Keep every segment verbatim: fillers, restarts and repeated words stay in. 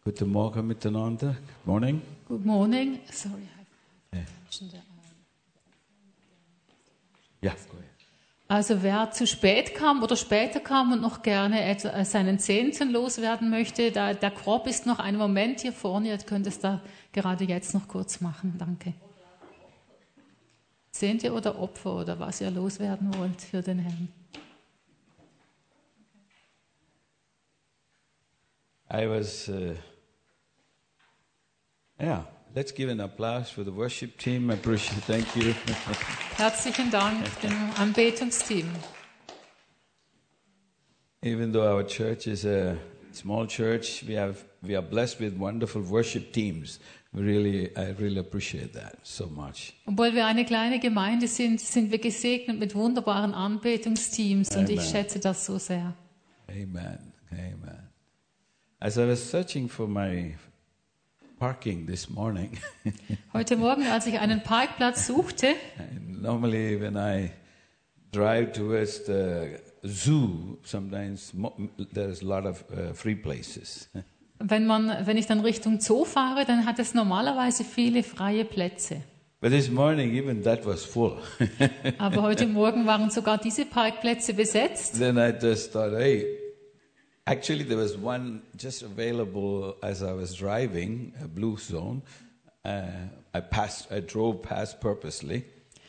Guten Morgen miteinander. Good morning. Good morning. Sorry, I Yeah. mentioned that. Yeah, go ahead. Also wer zu spät kam oder später kam und noch gerne etwa seinen Zehnten loswerden möchte, da, der Korb ist noch einen Moment hier vorne, ihr könnt es da gerade jetzt noch kurz machen. Danke. Zehnte oder Opfer oder was ihr loswerden wollt für den Herrn. I was, uh, yeah, let's give an applause for the worship team. I appreciate, thank you. Herzlichen Dank dem Anbetungsteam. Even though our church is a small church, we have we are blessed with wonderful worship teams. We really, I really appreciate that so much. Obwohl wir eine kleine Gemeinde sind, sind wir gesegnet mit wunderbaren Anbetungsteams und ich Amen. schätze das so sehr. Amen. Amen. As I was searching for my parking this morning, Heute Morgen, als ich einen Parkplatz suchte, normally when I drive towards the zoo, sometimes mo- there's a lot of uh, free places. wenn, man, wenn ich dann Richtung Zoo fahre, dann hat es normalerweise viele freie Plätze. But this morning, even that was full. Aber heute Morgen waren sogar diese Parkplätze besetzt. Then I just thought, hey, actually there was one just available as I was driving, a blue zone. Uh, I passed, I drove past purposely.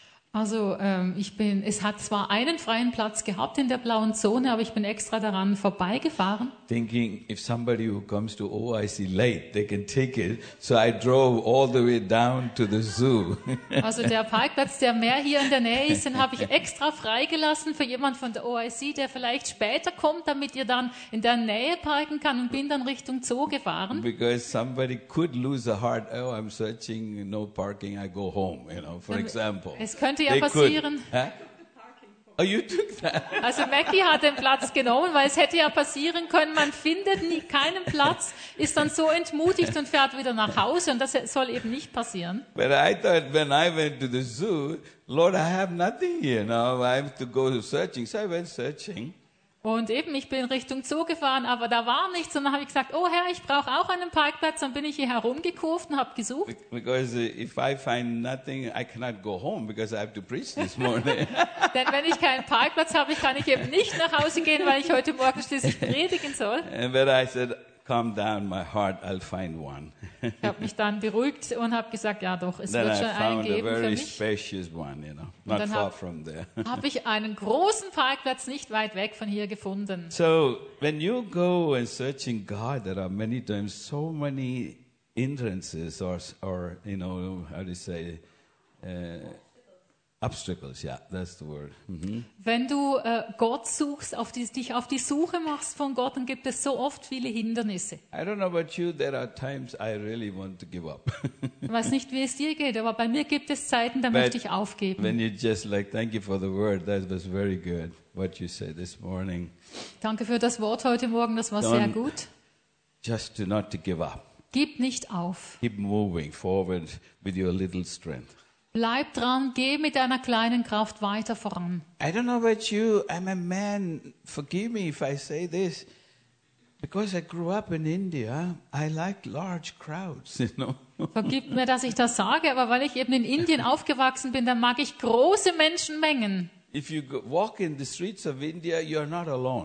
Also ähm, ich bin, es hat zwar einen freien Platz gehabt in der blauen Zone, aber ich bin extra daran vorbeigefahren. Thinking if somebody who comes to O I C late, they can take it. So I drove all the way down to the zoo. Also der Parkplatz, der mehr hier in der Nähe ist, den habe ich extra freigelassen für jemand von der O I C, der vielleicht später kommt, damit ihr dann in der Nähe parken kann und bin dann Richtung Zoo gefahren. Because somebody could lose a heart. Oh, I'm searching, no parking, I go home, you know, for example. Es könnte ja They could- passieren. Huh? Oh, you took that? Also Mackie hat den Platz genommen, weil es hätte ja passieren können, man findet nie keinen Platz, ist dann so entmutigt und fährt wieder nach Hause und das soll eben nicht passieren. But I thought when I went to the zoo, Lord, I have nothing here now. I have to go searching. So I went searching. Und eben, ich bin Richtung Zoo gefahren, aber da war nichts und dann habe ich gesagt, oh Herr, ich brauche auch einen Parkplatz, dann bin ich hier herumgekurvt und habe gesucht. Because uh, if I find nothing, I cannot go home because I have to preach this morning. Denn wenn ich keinen Parkplatz habe, kann ich eben nicht nach Hause gehen, weil ich heute Morgen schließlich predigen soll. And but I said, calm down, my heart, I'll find one. Ich habe mich dann beruhigt und habe gesagt, ja doch, es Then wird I schon einen found a geben für very mich. spacious one, you know, not dann far hab- from there. Habe ich einen großen Parkplatz nicht weit weg von hier gefunden. So when you go and searching God, there are many times so many hindrances or, or you know, how do you say, uh, obstacles. Yeah, that's the word. Mhm. Wenn du äh, Gott suchst, auf die, dich auf die Suche machst von Gott, dann gibt es so oft viele Hindernisse. I don't know about you, there are times I really want to give up. Ich weiß nicht, wie es dir geht, aber bei mir gibt es Zeiten, da But möchte ich aufgeben. when you just like, thank you for the word, that was very good, what you said this morning. Danke für das Wort heute Morgen, das war Don't- sehr gut. Just to not to give up. Gib nicht auf. Keep moving forward with your little strength. Bleib dran, geh mit deiner kleinen Kraft weiter voran. I don't know about you, I'm a man, forgive me if I say this, because I grew up in India, I like large crowds, you know. Vergib mir, dass ich das sage, aber weil ich eben in Indien aufgewachsen bin, dann mag ich große Menschenmengen. If you go, walk in the streets of India, you're not alone.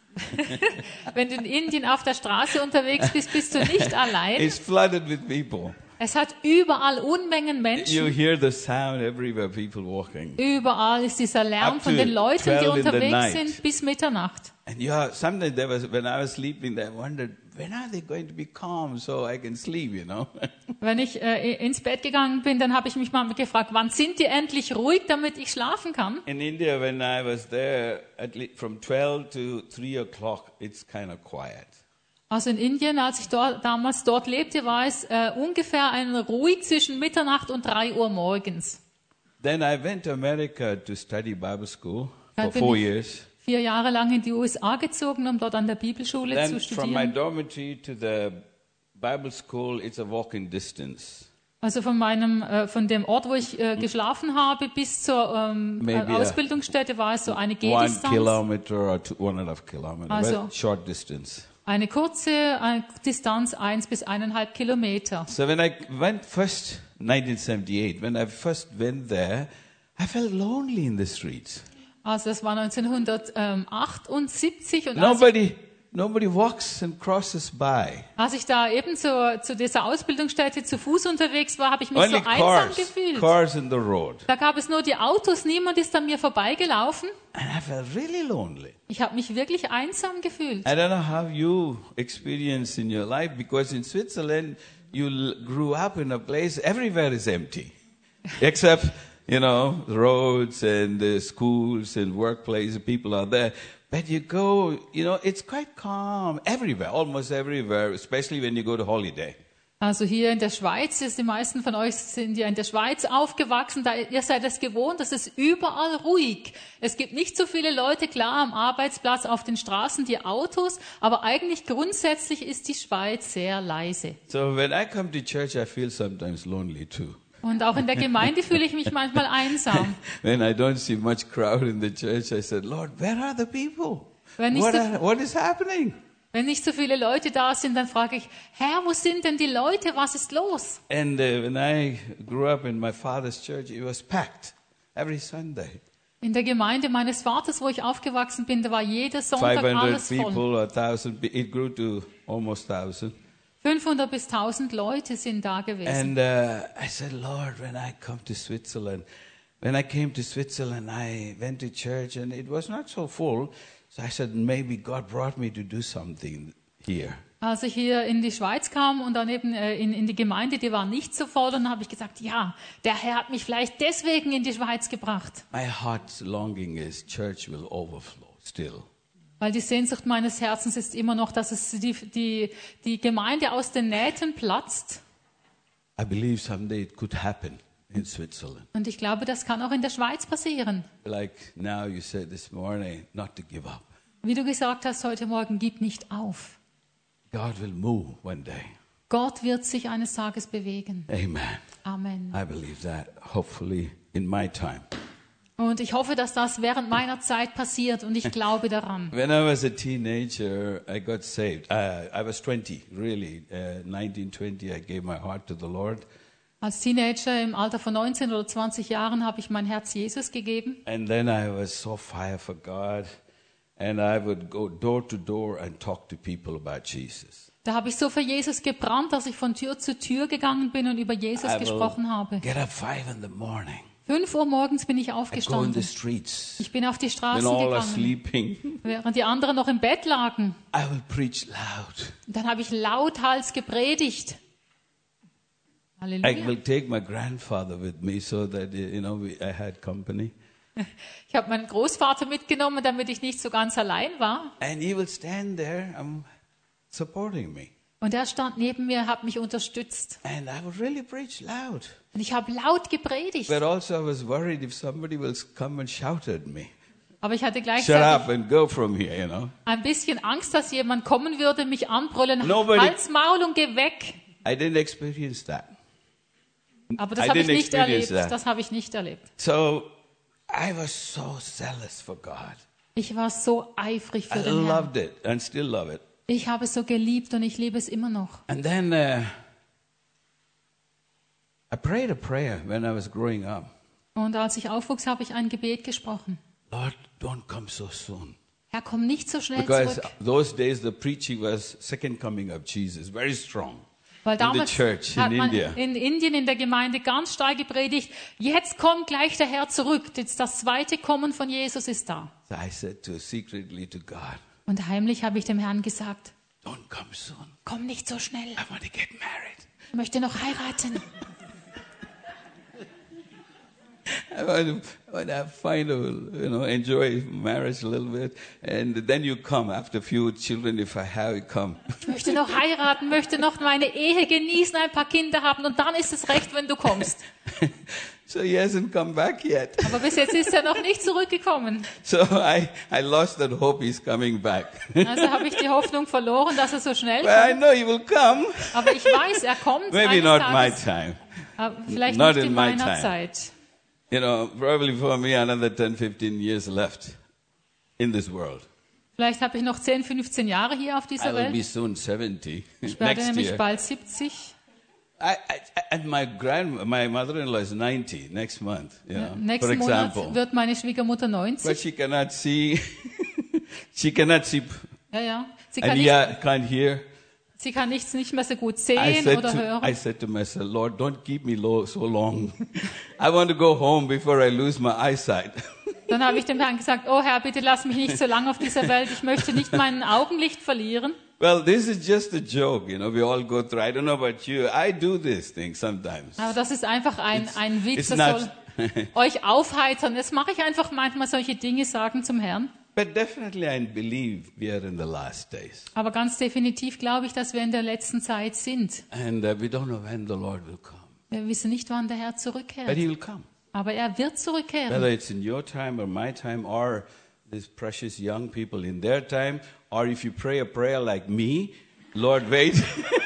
Wenn du in Indien auf der Straße unterwegs bist, bist du nicht allein. It's flooded with people. Es hat überall Unmengen You Menschen. hear the sound everywhere, people walking. Überall ist dieser Lärm Up von to den Leuten, die twelve in the unterwegs night. sind, bis Mitternacht. And yeah, sometimes there was, when I was sleeping, I wondered, when are they going to be calm so I can sleep, you know? Wenn ich äh, ins Bett gegangen bin, dann habe ich mich mal gefragt, wann sind die endlich ruhig, damit ich schlafen kann? In India, when I was there, at least from twelve to three o'clock, it's kind of quiet. Also in Indien, als ich dort, damals dort lebte, war es äh, ungefähr ein ruhig zwischen Mitternacht und drei Uhr morgens. Then I went to America to study Bible school Dann for bin four ich years. vier Jahre lang in die U S A gezogen, um dort an der Bibelschule Then zu from my studieren. dormitory to the Bible school, it's a walking distance. Also von meinem, äh, von dem Ort, wo ich äh, geschlafen habe, bis zur ähm, Maybe äh, a- Ausbildungsstätte war es so eine One Gehdistanz. kilometer or two, one and a half kilometer, Also- very short distance. Eine kurze eine Distanz, eins bis eineinhalb Kilometer. So when I went first, nineteen seventy-eight, when I first went there, I felt lonely in the streets. Also das war neunzehnhundertachtundsiebzig und als ich, Nobody, nobody walks and crosses by. als ich da eben zu, zu dieser Ausbildungsstätte zu Fuß unterwegs war, habe ich mich Only so einsam cars, gefühlt. cars in the road. Da gab es nur die Autos, niemand ist an mir vorbeigelaufen. And I felt really lonely. Ich habe mich wirklich einsam gefühlt. I don't know how you experienced in your life, because in Switzerland, you l- grew up in a place, everywhere is empty. Except, you know, roads and uh, schools and workplaces, people are there. But you go, you know, it's quite calm everywhere, almost everywhere, especially when you go to holiday. Also hier in der Schweiz, ist die meisten von euch sind ja in der Schweiz aufgewachsen, da ihr seid es gewohnt, das ist überall ruhig. Es gibt nicht so viele Leute, klar, am Arbeitsplatz, auf den Straßen, die Autos, aber eigentlich grundsätzlich ist die Schweiz sehr leise. So when I come to church, I feel sometimes lonely too. Und auch in der Gemeinde fühle ich mich manchmal einsam. When I don't see much crowd in the church, I said, Lord, where are the people? Wenn nicht What, so- are, what is happening? Wenn nicht so viele Leute da sind, dann frage ich, Herr, wo sind denn die Leute? Was ist los? And uh, when I grew up in my father's church, it was packed every Sunday. In der Gemeinde meines Vaters, wo ich aufgewachsen bin, da war jeder Sonntag five hundred alles voll. people or one thousand, pe- it grew to almost one thousand. fünfhundert bis tausend Leute sind da gewesen. And uh, I said, Lord, when I come to Switzerland, when I came to Switzerland, I went to church and it was not so full. So I said, maybe God brought me to do something here. Als ich hier in die Schweiz kam und dann eben äh, in, in die Gemeinde, die war nicht so voll, und dann habe ich gesagt, ja, der Herr hat mich vielleicht deswegen in die Schweiz gebracht. My heart's longing is church will overflow still. Weil die Sehnsucht meines Herzens ist immer noch, dass es die, die, die Gemeinde aus den Nähten platzt. I believe someday it could happen in Switzerland. Und ich glaube, das kann auch in der Schweiz passieren. Like now you said this morning, not to give up. Wie du gesagt hast heute Morgen, gib nicht auf. God will move one day. Gott wird sich eines Tages bewegen. Amen. Amen. I believe that, hopefully in my time. Und ich hoffe, dass das während meiner Zeit passiert, und ich glaube daran. When I was a teenager, I got saved. Uh, I was twenty, really. Uh, nineteen, twenty, I gave my heart to the Lord. Als Teenager im Alter von neunzehn oder zwanzig Jahren habe ich mein Herz Jesus gegeben. And then I was so fire for God. And I would go door to door and talk to people about Jesus. Da habe ich so für Jesus gebrannt, dass ich von Tür zu Tür gegangen bin und über Jesus I gesprochen habe. get up five in the morning. Fünf Uhr morgens bin ich I go in the aufgestanden. streets. Ich bin auf die When Straßen all are gegangen, sleeping, während die anderen noch im Bett lagen. I will preach loud. Und dann habe ich lauthals gepredigt. I Halleluja. will take my grandfather with me so that, you know, we, I had company. Ich habe meinen Großvater mitgenommen, damit ich nicht so ganz allein war. And he will stand there um, supporting me. Und er stand neben mir, hat mich unterstützt. And I would really preach loud. Und ich habe laut gepredigt. But also I was worried if somebody will come and shout at me. Aber ich hatte Shut gleichzeitig up and go from here, you know. ein bisschen Angst, dass jemand kommen würde, mich anbrüllen, Nobody- Hals, Maul und geh weg. I didn't experience that. Aber das I habe ich didn't nicht experience erlebt. that. Das habe ich nicht erlebt. So I was so zealous for God. Ich war so eifrig I für den Herrn. loved it and still love it. Ich habe es so geliebt und ich liebe es immer noch. And then uh, I prayed a prayer when I was growing up. Und als ich aufwuchs, habe ich ein Gebet gesprochen. Lord, don't come so soon. Herr, komm nicht so schnell Because zurück. those days the preaching was second coming of Jesus, very strong. Weil in the damals church in hat man India. in Indien in der Gemeinde ganz stark gepredigt, jetzt kommt gleich der Herr zurück. Jetzt das zweite Kommen von Jesus ist da. So I said to secretly to God, Und heimlich habe ich dem Herrn gesagt, don't come soon. komm nicht so schnell. I want to get married. Ich möchte noch heiraten. I want to, I want to have fun, you know, enjoy marriage a little bit. And then you come after a few children, if I have, you come. Ich möchte noch heiraten, möchte noch meine Ehe genießen, ein paar Kinder haben, und dann ist es recht, wenn du kommst. So he hasn't come back yet. Aber bis jetzt ist er noch nicht zurückgekommen. So I, I lost that hope he's coming back. Also habe ich die Hoffnung verloren, dass er so schnell But I kommt. know he will come. Aber ich weiß, er kommt Maybe eines not my Tages. time. Aber vielleicht Not nicht in in my meiner time. Zeit. You know, probably for me another ten, fifteen years left in this world. Vielleicht habe ich noch zehn, fünfzehn Jahre hier auf dieser I will be Welt. soon seventy. Ich werde Next nämlich year. bald siebzig. I, I, and my grand, my mother-in-law is ninety next month. You know, for Nächsten Monat example, wird meine Schwiegermutter but neunzig. she cannot see. She cannot see, Ja, ja. Sie kann, and nicht, yeah, can't hear. sie kann nichts nicht mehr so gut I sehen said oder to, I hören. said to myself, Lord, don't keep me low so long. I want to go home before I lose my eyesight. Dann habe ich dem Herrn gesagt, oh Herr, bitte lass mich nicht so lange auf dieser Welt. Ich möchte nicht mein Augenlicht verlieren. Well, this is just a joke, you know. We all go through. I don't know about you. I do this thing sometimes. Aber das ist einfach ein, ein Witz, it's das not- soll euch aufheitern. Das mache ich einfach manchmal, solche Dinge sagen zum Herrn. But definitely, I believe we are in the last days, Aber ganz definitiv glaube ich, dass wir in der letzten Zeit sind. and uh, we don't know when the Lord will come, Wir wissen nicht, wann der Herr but zurückkehrt. He will come. Aber er wird zurückkehren. Whether it's in your time or my time, or these precious young people in their time, or if you pray a prayer like me, Lord, wait.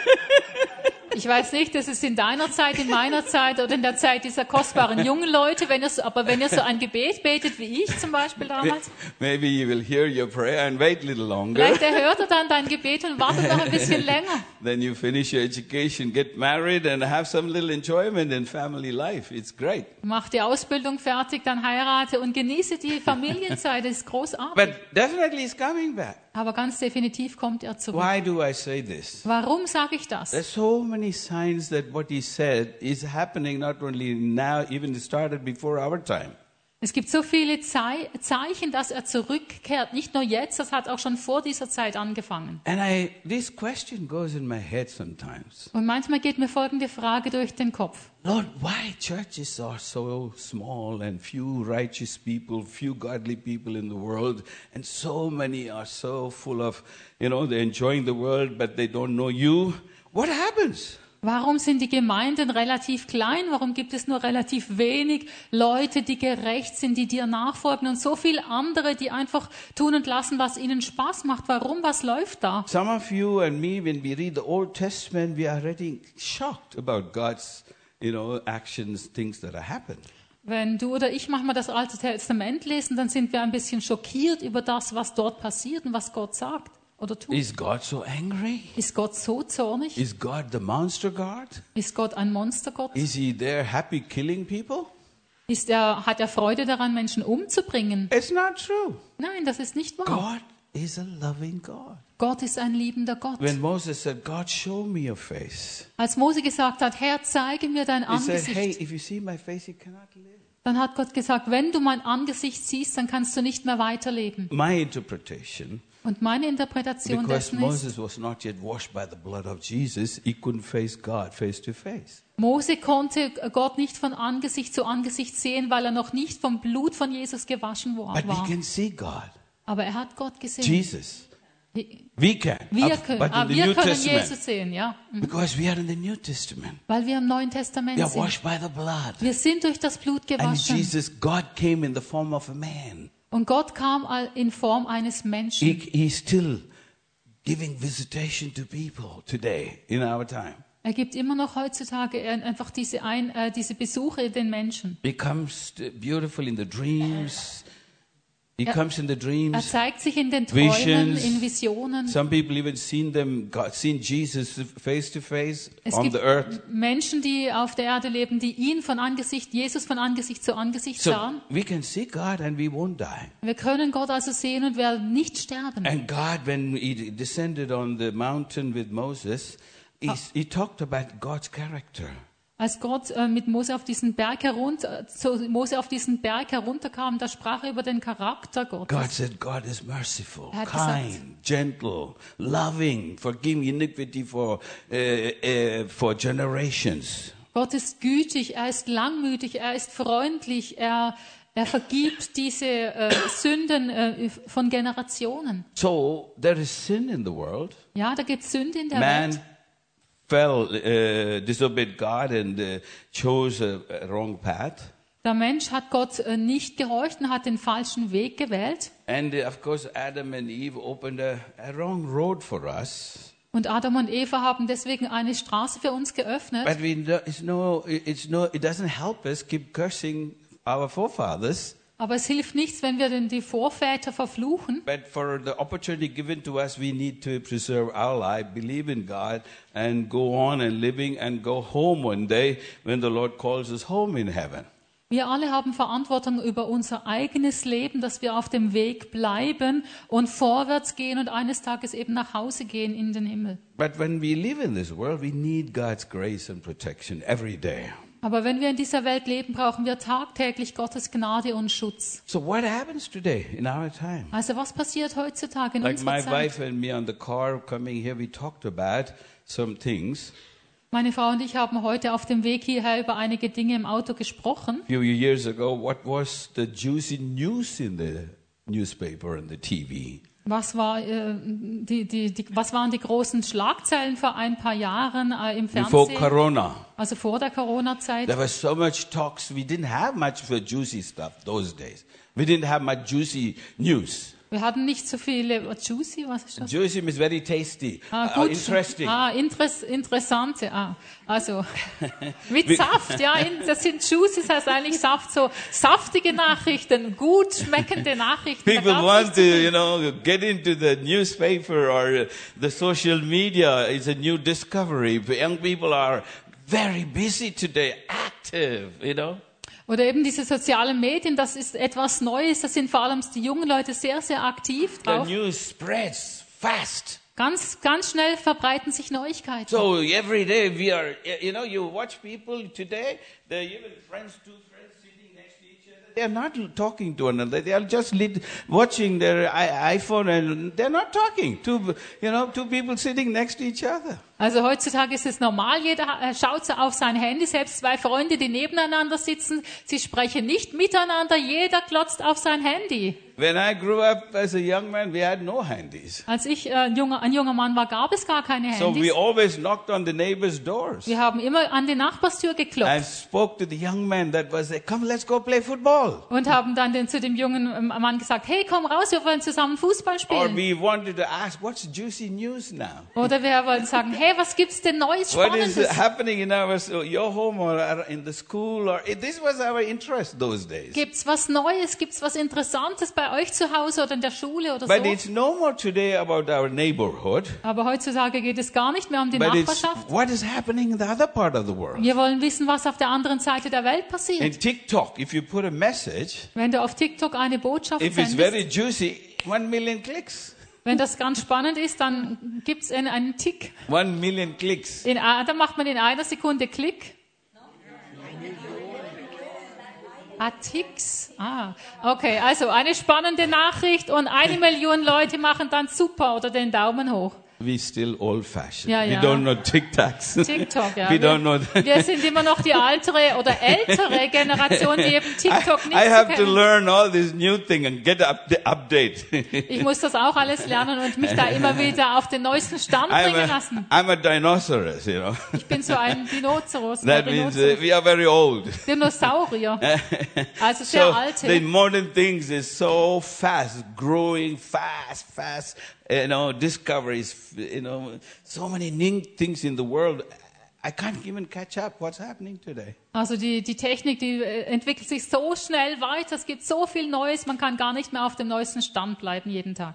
Ich weiß nicht, das ist in deiner Zeit, in meiner Zeit oder in der Zeit dieser kostbaren jungen Leute. Wenn ihr so, aber wenn ihr so ein Gebet betet, wie ich zum Beispiel damals, Maybe you will hear your prayer and wait a little longer. vielleicht erhört er dann dein Gebet und wartet noch ein bisschen länger. Then you finish your education, get married, and have some little enjoyment in family life. It's great. Mach die Ausbildung fertig, dann heirate und genieße die Familienzeit. Das ist großartig. But definitely He's coming back. Aber ganz definitiv kommt er zurück. Why do I say this? Warum sage ich das? There's so many signs that what He said is happening not only now, even it started before our time. Es gibt so viele Zei- Zeichen, dass er zurückkehrt. Nicht nur jetzt, das hat auch schon vor dieser Zeit angefangen. And I, this question goes in my head sometimes. Und manchmal geht mir folgende Frage durch den Kopf. Lord, why churches are so small and few righteous people, few godly people in the world, and so many are so full of, you know, they're enjoying the world, but they don't know you? What happens? Warum sind die Gemeinden relativ klein? Warum gibt es nur relativ wenig Leute, die gerecht sind, die dir nachfolgen und so viele andere, die einfach tun und lassen, was ihnen Spaß macht? Warum? Was läuft da? Some of you and me, when we read the Old Testament, we are already shocked about God's, you know, actions, things that are happened. Wenn du oder ich manchmal das Alte Testament lesen, dann sind wir ein bisschen schockiert über das, was dort passiert und was Gott sagt oder tut. Is God so angry? Ist Gott so zornig? Is God the monster God? Ist Gott ein Monstergott? Is He there happy killing people? Ist er, hat er Freude daran, Menschen umzubringen? It's not true. Nein, das ist nicht wahr. God is a loving God. Gott ist ein liebender Gott. When Moses said, God, show me your face, Als Mose gesagt hat, Herr, zeige mir dein he said, Angesicht, hey, if you see my face, you cannot live. dann hat Gott gesagt, wenn du mein Angesicht siehst, dann kannst du nicht mehr weiterleben. My interpretation, Und meine Interpretation because dessen ist, Moses was not yet washed by the blood of Jesus, he couldn't face God face to face. Mose konnte Gott nicht von Angesicht zu Angesicht sehen, weil er noch nicht vom Blut von Jesus gewaschen war. But we can see God, Aber er hat Gott gesehen. Jesus. We can. Wir Up- können, but ah, in the wir New können Testament, Jesus sehen, ja. Mhm. because we are in the New Testament, Weil wir im Neuen we Testament are sind. washed by the blood. Wir sind durch das Blut And gewaschen. Jesus, God came in the form of a man. Und Gott kam all- in Form eines He, Menschen. he's still giving visitation to people today in our time. Er gibt immer noch heutzutage äh, einfach diese, ein, äh, diese Besuche den Menschen. He comes to- beautiful in the dreams. He Er- comes in the Er dreams. zeigt sich in den Träumen, Visions. in Visionen. Some people even seen them, God, seen Jesus face to face Es on gibt the earth. Menschen, die auf der Erde leben, die ihn von Angesicht, Jesus von Angesicht zu Angesicht So sahen. we can see God and we won't die. Wir können Gott also sehen und werden nicht sterben. And God, when He descended on the mountain with Moses, he, he talked about God's character. Als Gott äh, mit Mose auf diesen Berg herunter, zu Mose auf diesen Berg herunterkam, da sprach er über den Charakter Gottes. God said, God is merciful, Er hat gesagt- kind, gentle, loving, forgiving iniquity for, uh, uh, for generations. Gott ist gütig, er ist langmütig, er ist freundlich, er, er vergibt diese äh, Sünden äh, von Generationen. So there is sin in the world. Ja, da gibt es Sünde in der Man Welt. fell, uh, disobeyed God and uh, chose a, a wrong path. Der Mensch hat Gott äh, nicht gehorcht und hat den falschen Weg gewählt. And uh, of course, Adam and Eve opened a, a wrong road for us. Und Adam und Eva haben deswegen eine Straße für uns geöffnet. But we, no- it's no, it's no, it doesn't help us keep cursing our forefathers. Aber es hilft nichts, wenn wir denn die Vorväter verfluchen. But for the opportunity given to us, we need to preserve our life, believe in God, and go on and living and go home one day when the Lord calls us home in heaven. Wir alle haben Verantwortung über unser eigenes Leben, dass wir auf dem Weg bleiben und vorwärts gehen und eines Tages eben nach Hause gehen in den Himmel. But when we live in this world, we need God's grace and protection every day. Aber wenn wir in dieser Welt leben, brauchen wir tagtäglich Gottes Gnade und Schutz. So what happens today in our time? Also was passiert heutzutage in Like unserer my Zeit? wife and me on the car coming here, we talked about some things. Meine Frau und ich haben heute auf dem Weg hierher über einige Dinge im Auto gesprochen. A few years ago, what was the juicy news in the newspaper and the T V? Was, war, äh, die, die, die, was waren die großen Schlagzeilen vor ein paar Jahren äh, im Before Fernsehen? Corona. Also vor der Corona-Zeit. There was so much talks. We didn't have much for juicy stuff those days. We didn't have much juicy news. Wir hatten nicht so viele, oh, juicy, was ist das? Juicy means very tasty, Ah, uh, gut. interesting. Ah, interess, interessante. Ah, also mit Saft, ja, in, das sind Juicy, das heißt eigentlich Saft, so saftige Nachrichten, gut schmeckende Nachrichten. Da People gab's want nicht to, so viel. you know, get into the newspaper or the social media. It's a new discovery. Young people are very busy today, active, you know. Oder eben diese sozialen Medien, das ist etwas Neues, da sind vor allem die jungen Leute sehr, sehr aktiv The drauf. news spreads fast. Ganz, ganz schnell verbreiten sich Neuigkeiten. So every day we are, you know, you watch people today, they're even friends, two friends sitting next to each other. They're not talking to one another. They are just lit, watching their i- iPhone and they're not talking. Two, you know, two people sitting next to each other. Also heutzutage ist es normal, jeder äh, schaut so auf sein Handy, selbst zwei Freunde, die nebeneinander sitzen, sie sprechen nicht miteinander, jeder glotzt auf sein Handy. When I grew up as a young man, we had no handies. Als ich äh, ein, junger, ein junger Mann war, gab es gar keine So Handys. we always knocked on the neighbors' doors Wir haben immer an die Nachbarstür and geklopft spoke to the young man that was there, come, let's go play football. und haben dann den, zu dem jungen ähm, Mann gesagt, hey, komm raus, wir wollen zusammen Fußball Or spielen. we wanted to ask, what's juicy news now? Oder wir wollen sagen, hey, was gibt's denn Neues, What is Spannendes? happening in our your home or in the school? Or this was our interest those days. Gibt's was Neues, gibt's was Interessantes bei euch zu Hause oder in der Schule oder But so? it's no more today about our neighborhood. Aber heutzutage geht es gar nicht mehr um die But it's Nachbarschaft. what is happening in the other part of the world. Wir wollen wissen, was auf der anderen Seite der Welt In passiert. TikTok, if you put a message, Wenn du auf TikTok eine Botschaft if it's sendest, very juicy, one million clicks. wenn das ganz spannend ist, dann gibt's einen, einen Tick. One million clicks. In, a- dann macht man in einer Sekunde Klick. Ah, Ticks. Ah, okay. Also eine spannende Nachricht und eine Million Leute machen dann super oder den Daumen hoch. We still old-fashioned. Ja, We ja. don't know TikToks. TikTok, ja. We Wir, don't know. wir sind immer noch die ältere oder ältere Generation, die eben TikTok I, nicht I so have to kennen. learn all this new thing and get up the update. Ich muss das auch alles lernen und mich da immer wieder auf den neuesten Stand I'm bringen a, lassen. I'm a dinosaurus, you know. Ich bin so ein Dinosaurus. That ein means uh, Dinosaurus. we are very old. Dinosaurier. Also sehr So alte. the modern things is so fast, growing fast, fast. You know, discoveries. You know, so many new things in the world. I can't even catch up. What's happening today? Also die, die Technik, die äh, entwickelt sich so schnell weiter. Es gibt so viel Neues, man kann gar nicht mehr auf dem neuesten Stand bleiben jeden Tag.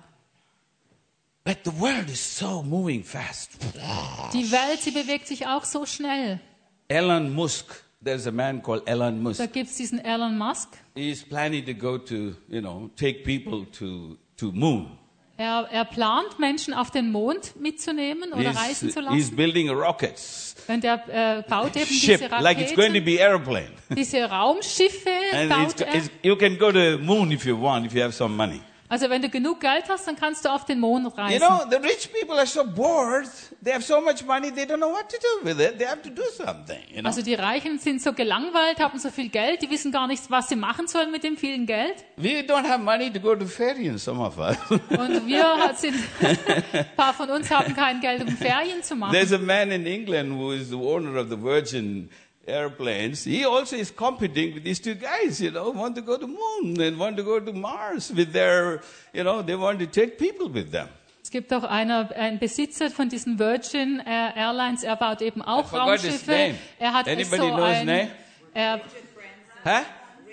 But the world is so moving fast. Die Welt, sie bewegt sich auch so schnell. Elon Musk. There's a man called Elon Musk. Da gibt's diesen Elon Musk. He's planning to go to, you know, take people to to moon. Er, er plant, Menschen auf den Mond mitzunehmen oder He's, reisen zu he's lassen. building rockets, Und er äh, baut eben ship, diese like it's going to Raketen, be airplane. diese Raumschiffe And baut it's, er. it's, you can go to moon if you want, if you have some money. Also wenn du genug Geld hast, dann kannst du auf den Mond You reisen. know, the rich people are so bored. They have so much money, they don't know what to do with it. They have to do something, you know. Also die Reichen sind so gelangweilt, haben so viel Geld, die wissen gar nicht, was sie machen sollen mit dem vielen Geld. We don't have money to go to ferry, some of us. Und wir sind, ein paar von uns haben kein Geld, um Ferien zu machen. There's a man in England who is the owner of the Virgin airplanes. He also is competing with these two guys, you know, want to go to moon and want to go to Mars with their, you know, they want to take people with them. Es gibt auch einer, einen Besitzer von diesen Virgin äh, Airlines, er baut eben auch I forgot his Raumschiffe. name. Er hat Anybody so know his ein, name? er, Huh?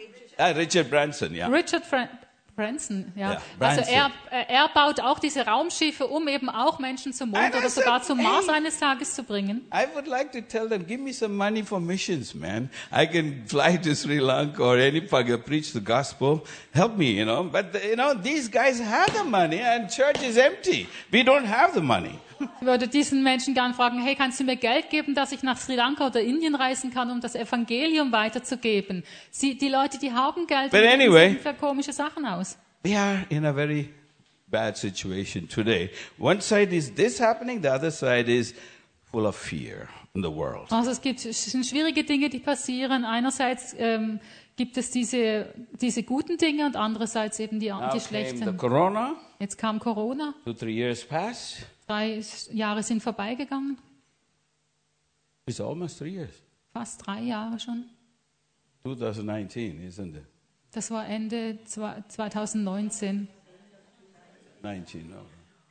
Ah, Richard Branson, ja. Richard Fran- Branson, ja. Ja, Also Branson. er, er baut auch diese Raumschiffe, um eben auch Menschen zum Mond And I oder sogar said, zum Mars hey. eines Tages zu bringen. I would like to tell them, give me some money for missions, man. I can fly to Sri Lanka or any place, preach the gospel. Help me, you know. But, you know, these guys have the money and church is empty. We don't have the money. Ich würde diesen Menschen gern fragen, hey, kannst du mir Geld geben, dass ich nach Sri Lanka oder Indien reisen kann, um das Evangelium weiterzugeben? Sie, die Leute, die haben Geld, But und geben anyway- sich für komische Sachen aus. We are in a very bad situation today. One side is this happening, the other side is full of fear in the world. Also es gibt es sind schwierige Dinge, die passieren. Einerseits ähm, gibt es diese, diese guten Dinge und andererseits eben die, Now die came the schlechten. corona, Jetzt kam Corona, two, three years passed. drei Jahre sind vorbeigegangen, It's almost three years. fast drei Jahre schon. twenty nineteen, isn't it? Das war Ende zwanzig neunzehn. nineteen, no.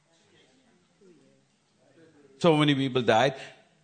So many people died.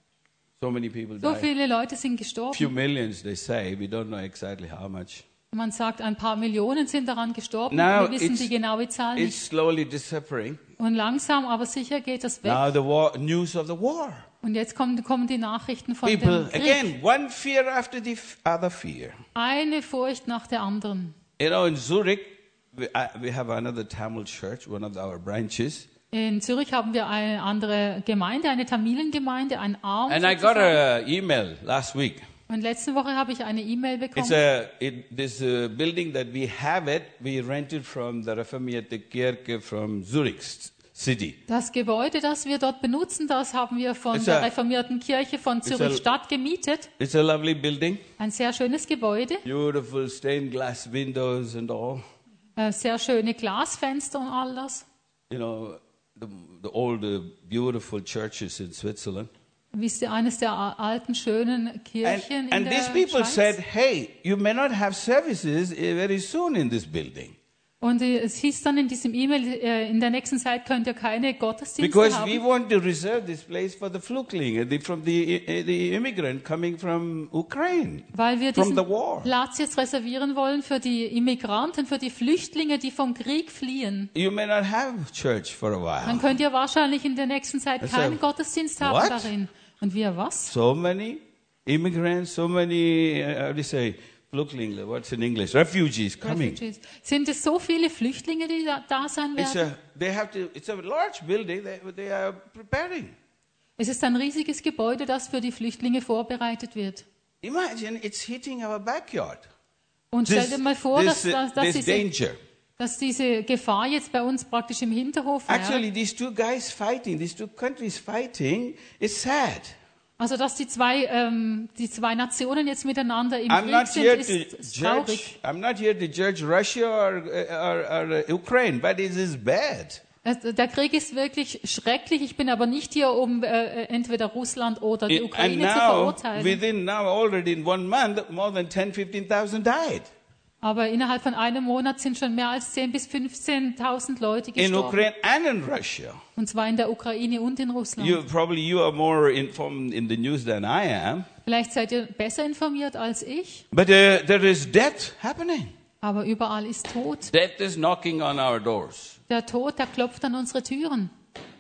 So many people So died. viele Leute sind Few gestorben. millions, they say. We don't know exactly how much. Man sagt, ein paar Millionen sind daran gestorben. Now Wir wissen it's- die genaue Zahl nicht. It's slowly disappearing. Und langsam, aber sicher geht das weg. Now the war, news of the war. Und jetzt kommen, kommen die Nachrichten von People, dem Krieg. again, one fear after the f- other fear. Eine Furcht nach der anderen. You know, in Zurich, we, I, we have another Tamil church, one of our branches. In Zürich haben wir eine andere Gemeinde, eine Tamilengemeinde, ein Arm. And I got sozusagen. an email last week. Und letzte Woche habe ich eine E-Mail It's bekommen. a, it, this uh, building that we have it, we rented from the Reformierte Kirche from Zurich s- city. Das Gebäude, das wir dort benutzen, das haben wir von It's der a- reformierten Kirche von Zürich a- Stadt gemietet. It's a lovely building, Ein sehr schönes Gebäude, beautiful stained glass windows and all. äh, sehr schöne Glasfenster und all das. You know, the, the old uh, beautiful churches in Switzerland. Wisst ihr, eines der a- alten, schönen And, Kirchen in and der these people Schweiz? said, hey, you may not have services eh, very soon in this building. Und äh, es hieß dann in diesem E-Mail, äh, in der nächsten Zeit könnt ihr keine Gottesdienste Because haben. we want to reserve this place for the Flüchtlinge, the, from the, eh, the immigrant coming from Ukraine, Weil wir from diesen the war. Platz jetzt reservieren wollen für die Immigranten, für die Flüchtlinge, die vom Krieg fliehen. You may not have church for a Dann while. könnt ihr wahrscheinlich in der nächsten Zeit Das keinen ist- Gottesdienst haben What? darin. Und wir was? So many immigrants, so many, uh, how do you say, Flüchtlinge, what's in English? Refugees coming. Refugees. Sind es so viele Flüchtlinge, die da, da sein It's werden? a, they have to, it's a large building they, they are preparing. Es ist ein riesiges Gebäude, das für die Flüchtlinge vorbereitet wird. Imagine it's hitting our backyard. Und stell dir mal vor, this, dass, dass, dass, this diese, danger. dass diese Gefahr jetzt bei uns praktisch im Hinterhof wäre. Actually, these two guys fighting, these two countries fighting, is sad. Also dass die zwei, ähm, die zwei Nationen jetzt miteinander im I'm Krieg not sind, here ist, to ist judge. traurig. I'm not here to judge Russia or, or, or Ukraine, but it is bad. Also der Krieg ist wirklich schrecklich. Ich bin aber nicht hier, um äh, entweder Russland oder die And Ukraine zu now, verurteilen. within now already in one month, more than ten, fifteen thousand died Aber innerhalb von einem Monat sind schon mehr als zehntausend bis fünfzehntausend Leute in gestorben. Ukraine and in Russia. Und zwar in der Ukraine und in Russland. You probably you are more informed in the news than I am. Vielleicht seid ihr besser informiert als ich, But uh, there is death happening. aber überall ist Tod. Death is knocking on our doors. Der Tod, der klopft an unsere Türen.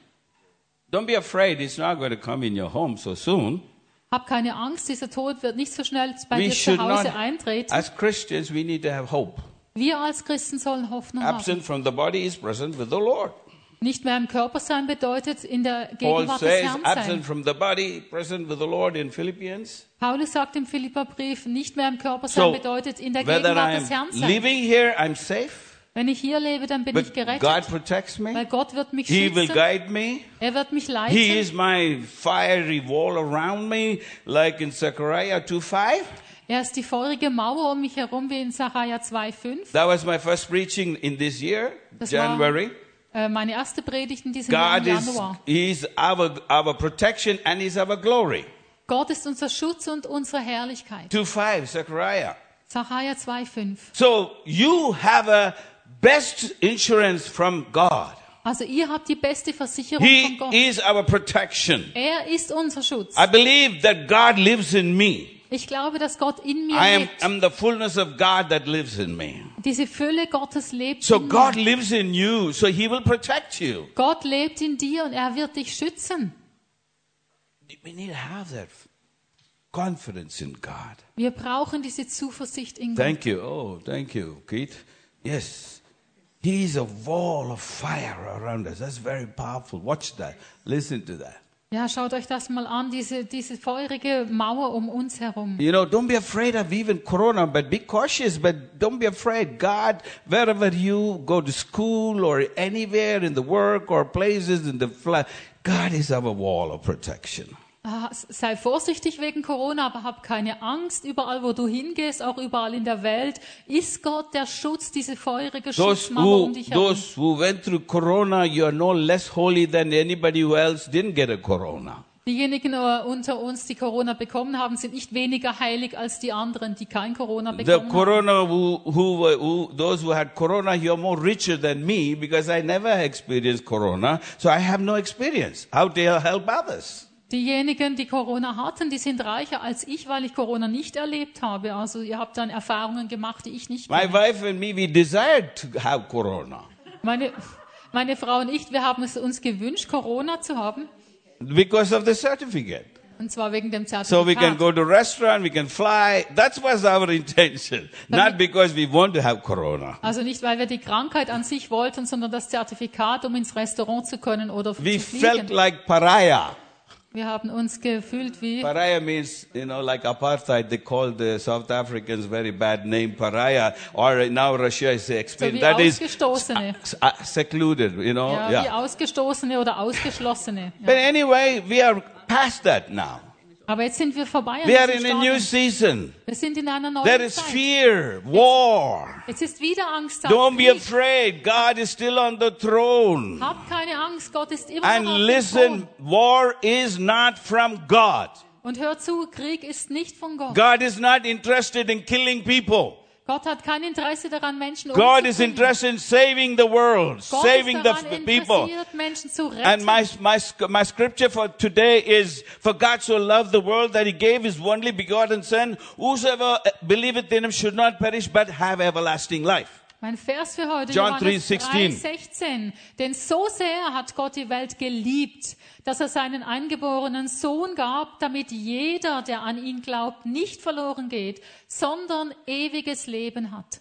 Don't be afraid; it's not going to come in your home so soon. Hab keine Angst, dieser Tod wird nicht so schnell bei We dir zu should not, Hause eintreten. as Christians, we need to have hope. Wir als Christen sollen Hoffnung haben. Absent from the body is present with the Lord. Nicht mehr im Körper sein bedeutet in der Paul Gegenwart des says, Herrn absent sein. from the body, present with the Lord in Philippians. Paulus sagt im Philipperbrief, nicht mehr im Körper sein So, bedeutet in der whether Gegenwart I'm des Herrn sein. living here, I'm safe, Wenn ich hier lebe, dann bin ich but gerettet, God protects me. weil Gott wird mich He will schützen. guide me. Er wird mich He leiten. is my fiery wall around me, like in Zechariah two five. Er ist die feurige Mauer um mich herum, wie in Sacharja zwei fünf. That was my first preaching in this year, Das war January. äh, meine erste Predigt in diesem Jahr im God is Januar. He's our, our protection and He's our glory. Gott ist unser Schutz und unsere Herrlichkeit. two five, Zechariah. Sacharja zwei fünf. So you have a best insurance from God. Also ihr habt die beste Versicherung He von Gott. is our protection. Er ist unser Schutz. I believe that God lives in me. Ich glaube, dass Gott in mir I am lebt. I'm the fullness of God that lives in me. Diese Fülle Gottes lebt So in God mir. lives in you, so He will protect you. Gott lebt in dir und er wird dich schützen. We need to have that confidence in God. Wir brauchen diese Zuversicht in Gott. Thank you. Oh, thank you, Keith. Yes. He's a wall of fire around us. That's very powerful. Watch that. Listen to that. Ja, schaut euch das mal an, diese, diese feurige Mauer um uns herum. You know, don't be afraid of even Corona, but be cautious, but don't be afraid. God, wherever you go to school or anywhere in the work or places in the flat, God is our wall of protection. Ah, sei vorsichtig wegen Corona, aber hab keine Angst. Überall, wo du hingehst, auch überall in der Welt, ist Gott der Schutz, diese feurige Those Schutzmauer um who, dich herum. those who went through Corona, you are no less holy than anybody who else didn't get a Corona. Diejenigen äh, unter uns, die Corona bekommen haben, sind nicht weniger heilig als die anderen, die kein Corona The bekommen haben. Corona, who, who, were- who, those who had Corona, you're more richer than me because I never experienced Corona, so I have no experience. How do I help others? Diejenigen, die Corona hatten, die sind reicher als ich, weil ich Corona nicht erlebt habe. Also ihr habt dann Erfahrungen gemacht, die ich nicht My kenne. wife and me, we desired to have Corona Meine, meine Frau und ich, wir haben es uns gewünscht, Corona zu haben. because of the certificate. Und zwar wegen dem So we can Zertifikat. go to restaurant, we can fly. That was our intention, not because we want to have Corona. Also nicht, weil wir die Krankheit an sich wollten, sondern das Zertifikat, um ins Restaurant zu können oder We zu felt fliegen. like pariah. Wir haben uns gefühlt wie, Pariah means, you know, like apartheid, they called the South Africans very bad name, pariah. Or now Russia is so experiencing, wie that is Ausgestoßene. uh, secluded, you know. Ja, Yeah. wie Ausgestoßene oder Ausgeschlossene. But Ja. anyway, we are past that now. Aber jetzt sind wir vorbei an We are diesem in a new Stadium. season. Wir sind in einer There neuen is Zeit. fear, war. Jetzt ist wieder Angst da. Don't be Krieg. afraid. God is still on the throne. Habt keine Angst, Gott ist immer And noch auf dem listen, Thron. war is not from God. Und hör zu, Krieg ist nicht von Gott. God is not interested in killing people. Gott hat kein Interesse daran, Menschen God is umzubringen. interested in saving the world, Gott saving ist the daran f- people. interessiert, Menschen zu And retten. my, my, sc- my scripture for today is, for God so loved the world that he gave his only begotten son, whosoever believeth in him should not perish but have everlasting life. Mein Vers für heute, John Johannes three sixteen. drei sechzehn. Denn so sehr hat Gott die Welt geliebt, dass er seinen eingeborenen Sohn gab, damit jeder, der an ihn glaubt, nicht verloren geht, sondern ewiges Leben hat.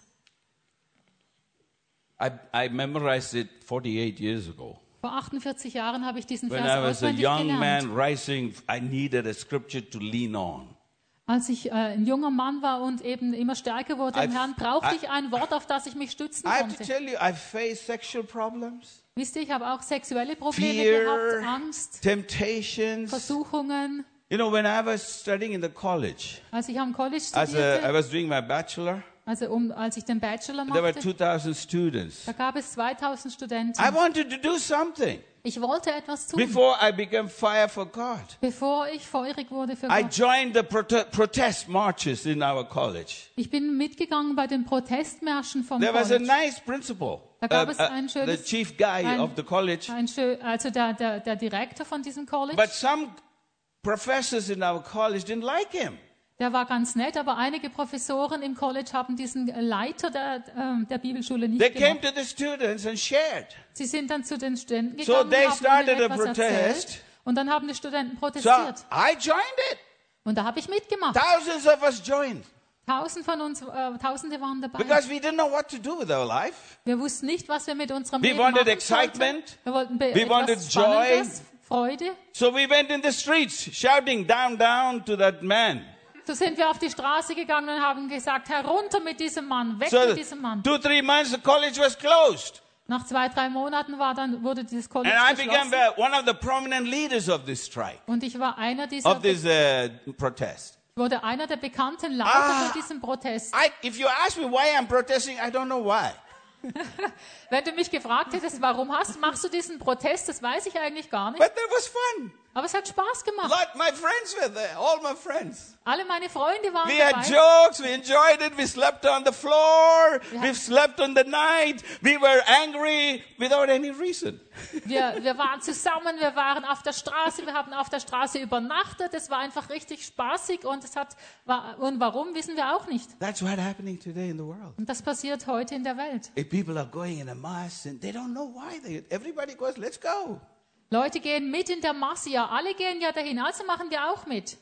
I, I memorized it forty-eight years ago. Vor achtundvierzig Jahren habe ich diesen When I Vers was a auswendig young gelernt. man rising, I needed a scripture to lean on. Als ich äh, ein junger Mann war und eben immer stärker wurde im I've- Herrn, brauchte I- ich ein Wort, auf das ich mich stützen I have to konnte. tell you, I faced sexual problems, Wisst ihr, ich habe auch sexuelle Probleme fear, gehabt, Angst, temptations. Versuchungen. You know, when I was studying in the college, Als ich am College as a, I studierte, was doing my bachelor, also um, als ich den Bachelor there were machte, two thousand students. da gab es zweitausend Studenten. I wanted to do something Ich wollte etwas tun, before I became fire for God. bevor ich feurig wurde für I Gott. joined the prote- protest marches in our college. Ich bin mitgegangen bei den Protestmärschen vom There was a College. nice principal, Da gab es ein the schönes- chief guy ein- of the college. Ein schö- also der, der, der Direktor von diesem College, But some professors in our college didn't like him. der war ganz nett, aber einige Professoren im College haben diesen Leiter der, ähm, der Bibelschule nicht They came gemacht. to the students and shared. Sie sind dann zu den Studenten So gegangen, they haben started ihnen a etwas protest. erzählt und dann haben die Studenten So protestiert. I joined it. Und da habe ich mitgemacht. Thousands of us joined Tausend von uns, äh, Tausende waren dabei. because we didn't know what to do with our life. Wir wussten nicht, was wir mit unserem We Leben wanted machen excitement. sollten. Wir wollten be- We etwas wanted joy. Spannendes, Freude. So we went in the streets shouting down, down to that man. So sind wir auf die Straße gegangen und haben gesagt, herunter mit diesem Mann, weg So mit diesem Mann. two, three months the college was closed. Nach zwei, drei Monaten war dann, wurde dieses College And I became geschlossen. uh, one of the prominent leaders of this strike, Und ich war einer dieser, of this uh, protest. wurde einer der bekannten Leiter Ah. von diesem Protest. I, if you ask me why I'm protesting, I don't know why. Wenn du mich gefragt hättest, warum hast, machst du diesen Protest, das weiß ich eigentlich gar nicht. But that was fun. Aber es hat Spaß gemacht. Lot, my friends were there, all my friends. Alle meine Freunde waren We had dabei. jokes, we enjoyed it, we slept on the floor, Wir we hatten- slept on the night, we were angry without any reason. Wir, wir waren zusammen, wir waren auf der Straße, wir haben auf der Straße übernachtet. Es war einfach richtig spaßig und es hat war, und warum wissen wir auch nicht. That's what's happening today in the world. Und das passiert heute in der Welt. If people are going in a mass and they don't know why, they, everybody goes, let's go. Leute gehen mit in der Masse, ja, alle gehen ja dahin, also machen wir auch mit.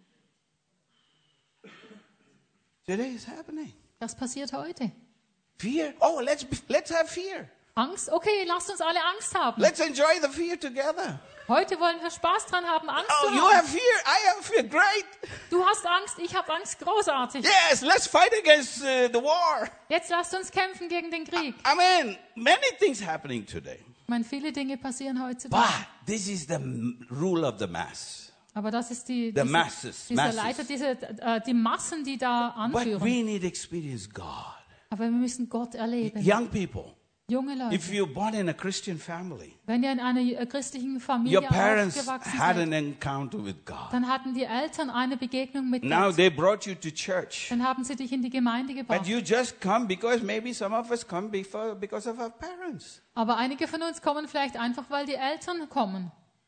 Today is happening. Das passiert heute. Fear? Oh, let's, be, let's have fear. Angst? Okay, lasst uns alle Angst haben. Let's enjoy the fear together. Heute wollen wir Spaß dran haben, Angst Oh, zu you haben. have fear, I have fear, great. Du hast Angst, ich habe Angst, großartig. Yes, let's fight against uh, the war. Jetzt lasst uns kämpfen gegen den Krieg. I mean, many things happening today. Ich meine, viele Dinge passieren heutzutage. But this is the m- rule of the mass. Aber das ist die, The diese, masses, dieser masses. Leiter, diese, äh, die Massen, die da But anführen. we need to experience God. Aber wir müssen Gott erleben. Young people, Junge Leute, if you're born in a Christian family, wenn ihr in einer äh, christlichen Familie your parents aufgewachsen had seid, an encounter with God. dann hatten die Eltern eine Begegnung mit Now Gott. they brought you to church. Dann haben sie dich in die Gemeinde But gebracht. you just come because maybe some of us come before, because of our parents. Aber einige von uns kommen vielleicht einfach, weil die Eltern kommen.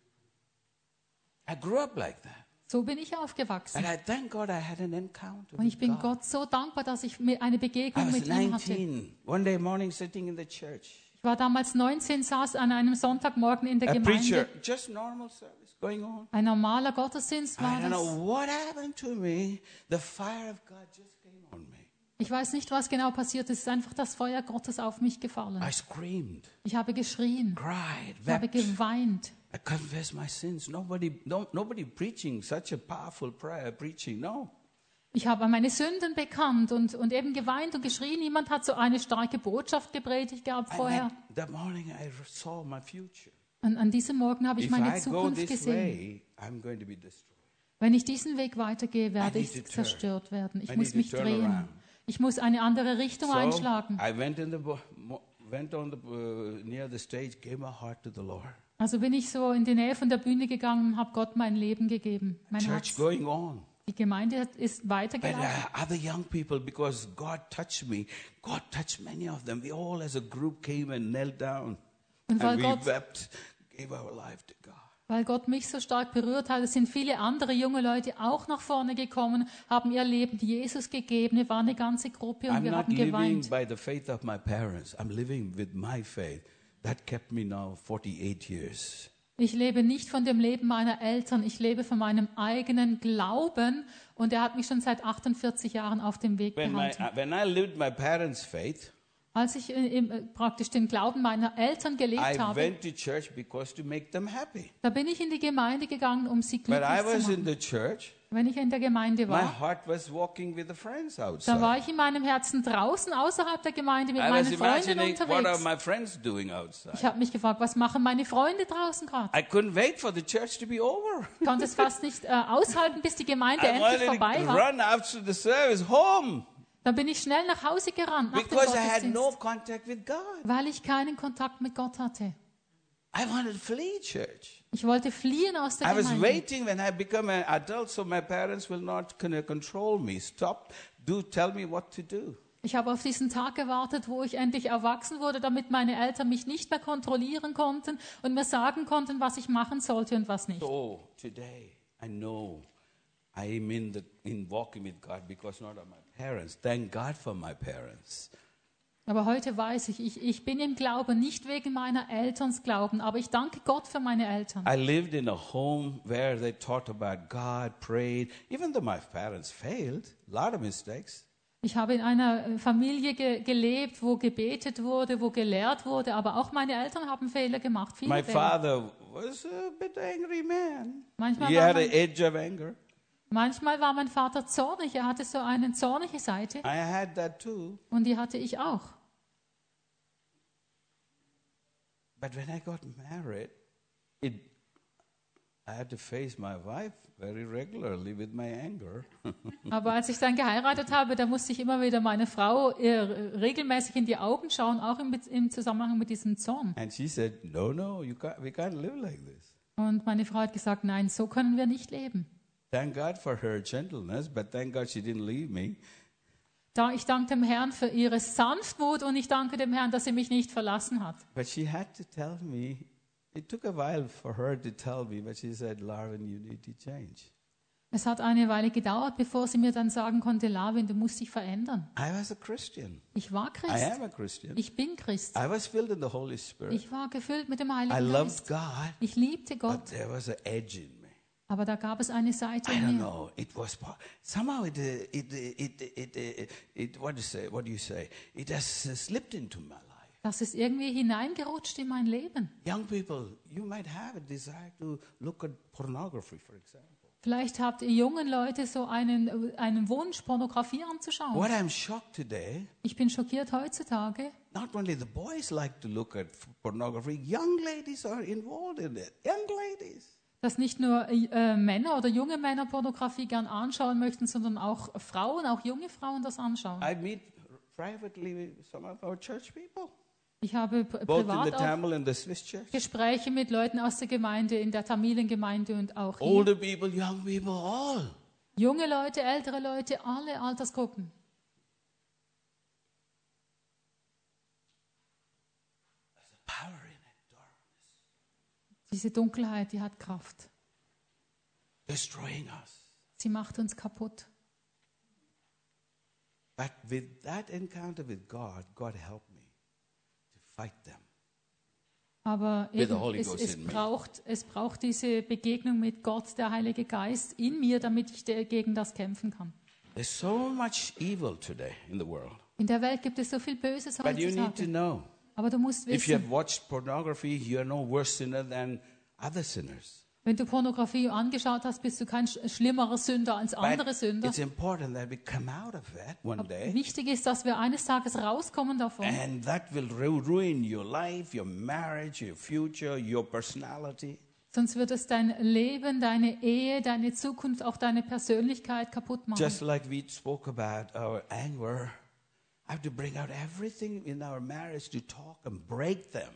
I grew up like that. So bin ich aufgewachsen. And I thank God I had an encounter Und ich with bin God. Gott so dankbar, dass ich mir eine I Begegnung was mit ihm hatte. nineteen, one day morning sitting in the church. Ich war damals neunzehn, saß an einem Sonntagmorgen in der A preacher, Gemeinde. just normal service going on. Ein normaler Gottesdienst I war don't know das. what happened to me. The fire of God just came on me. Ich weiß nicht, was genau passiert ist. Es ist einfach das Feuer Gottes auf mich gefallen. I screamed, Ich habe geschrien. cried, Ich habe wept. geweint. I confessed my sins. Nobody, no, nobody preaching such a powerful prayer, preaching. No. Ich habe meine Sünden bekannt und, und eben geweint und geschrien. Niemand hat so eine starke Botschaft gepredigt gehabt And vorher. that, that morning I saw my future. Und an diesem Morgen habe ich If meine I go Zukunft this gesehen. way, I'm going to be destroyed. Wenn ich diesen Weg weitergehe, werde I ich need to turn. zerstört werden. Ich I muss need to mich turn drehen. around. Ich muss eine andere Richtung So einschlagen. I went in the bo- mo- went on the uh, near the stage, gave my heart to the Lord. Also bin ich so in die Nähe von der Bühne gegangen und habe Gott mein Leben gegeben, mein Church Herz. going on. Die Gemeinde ist But weitergelaufen. uh, other young people, because God touched me, God touched many of them. We all as a group came and knelt down. Und weil And we Gott, wept, gave our life to God. weil Gott mich so stark berührt hat, sind viele andere junge Leute auch nach vorne gekommen, haben ihr Leben Jesus gegeben. Wir waren eine ganze Gruppe und I'm wir not haben living geweint. by the faith of my parents. I'm living with my faith. That kept me now forty-eight years. Ich lebe nicht von dem Leben meiner Eltern, ich lebe von meinem eigenen Glauben und er hat mich schon seit achtundvierzig Jahren auf dem Weg When, my, gehalten. uh, when I lived my parents' faith, Als ich äh, im, äh, praktisch den Glauben meiner Eltern gelebt I habe, went to church because to make them happy. da bin ich in die Gemeinde gegangen, um sie But I glücklich was zu in machen. the church. Wenn ich in der Gemeinde My war, heart was walking with the friends da war outside. ich in meinem Herzen draußen, außerhalb der Gemeinde mit I was meinen Freunden imagining what are unterwegs. my friends doing outside. Ich habe mich gefragt, was machen meine Freunde draußen gerade? I couldn't wait for the church to be over. Ich konnte es fast nicht äh, aushalten, bis die Gemeinde I endlich wanted vorbei to war. run after the service home Da bin ich schnell nach Hause gerannt, nach dem because I had Gottesdienst, no contact with God. weil ich keinen Kontakt mit Gott hatte. I wanted to flee church. Ich wollte fliehen aus der I was Gemeinde. waiting when I become an adult so my parents will not con- control me. Stop, do tell me what to do. Ich habe auf diesen Tag gewartet, wo ich endlich erwachsen wurde, damit meine Eltern mich nicht mehr kontrollieren konnten und mir sagen konnten, was ich machen sollte und was nicht. So today I know I am in the in walking with God because not of my parents. Thank God for my parents. Aber heute weiß ich, ich, ich bin im Glauben, nicht wegen meiner Elterns Glauben, aber ich danke Gott für meine Eltern. I lived in a home where they taught about God, prayed, even though my parents failed, a lot of mistakes. Ich habe in einer Familie ge gelebt, wo gebetet wurde, wo gelehrt wurde, aber auch meine Eltern haben Fehler gemacht. Viele My Fehler. father was a bit angry man. Manchmal He war had an mein- edge of anger. Manchmal war mein Vater zornig, er hatte so eine zornige Seite I had that too. und die hatte ich auch. But when I got married, it I had to face my wife very regularly with my anger. Aber als ich dann geheiratet habe, da musste ich immer wieder meine Frau äh, regelmäßig in die Augen schauen, auch im, im Zusammenhang mit diesem Zorn. And she said, no, no, you can't, we can't live like this. Und meine Frau hat gesagt, nein, so können wir nicht leben. Thank God for her gentleness, but thank God she didn't leave me. Da ich danke dem Herrn für ihre Sanftmut und ich danke dem Herrn, dass sie mich nicht verlassen hat. But she had to tell me, it took a while for her to tell me, but she said, Larvin, you need to change. Es hat eine Weile gedauert, bevor sie mir dann sagen konnte, Larvin, du musst dich verändern. I was a Christian. Ich war I Christ. am a Christian. Ich bin Christ. I was filled in the Holy Spirit. Ich war gefüllt mit dem I Heiligen loved Geist. God, Ich liebte but Gott, there was an edge in me. aber da gab es eine Seite I in don't mir. know. It was po- somehow it uh, it uh, it it it, it what do you say? What do you say? It has uh, slipped into my life. Das ist irgendwie hineingerutscht in mein Leben. Young people, you might have a desire to look at pornography, for example. Vielleicht habt ihr jungen Leute so einen, einen Wunsch, Pornografie anzuschauen. What I'm shocked today, Ich bin schockiert heutzutage, not only the boys like to look at pornography, young ladies are involved in it. Young ladies. dass nicht nur äh, Männer oder junge Männer Pornografie gern anschauen möchten, sondern auch Frauen, auch junge Frauen das anschauen. I meet privately with some of our church people, Ich habe p- both in the privat auch Tamil and the Swiss church. Gespräche mit Leuten aus der Gemeinde, in der Tamilengemeinde und auch hier. Older people, young people, all. Junge Leute, ältere Leute, alle Altersgruppen. There's a power in it, darkness, Diese Dunkelheit, die hat Kraft. destroying us. Sie macht uns kaputt. But with that encounter with God, God helped me to fight them. Aber With the eben, Holy es, Ghost es, in me. braucht, es braucht diese Begegnung mit Gott, der Heilige Geist, in mir, damit ich de- gegen das kämpfen kann. There's so much evil today in the world. In der Welt gibt es so viel Böses But you need to heutzutage. know, Aber du musst if you have wissen, watched pornography, you're no worse sinner than other sinners. wenn du Pornografie angeschaut hast, bist du kein sch- schlimmerer Sünder als andere But Sünder. it's important that we come out of that one day. Wichtig ist, dass wir eines Tages rauskommen davon. And that will ru- ruin your life, your marriage, your future, your personality. Sonst wird es dein Leben, deine Ehe, deine Zukunft, auch deine Persönlichkeit kaputt machen. Just like we spoke about our anger, I have to bring out everything in our marriage to talk and break them.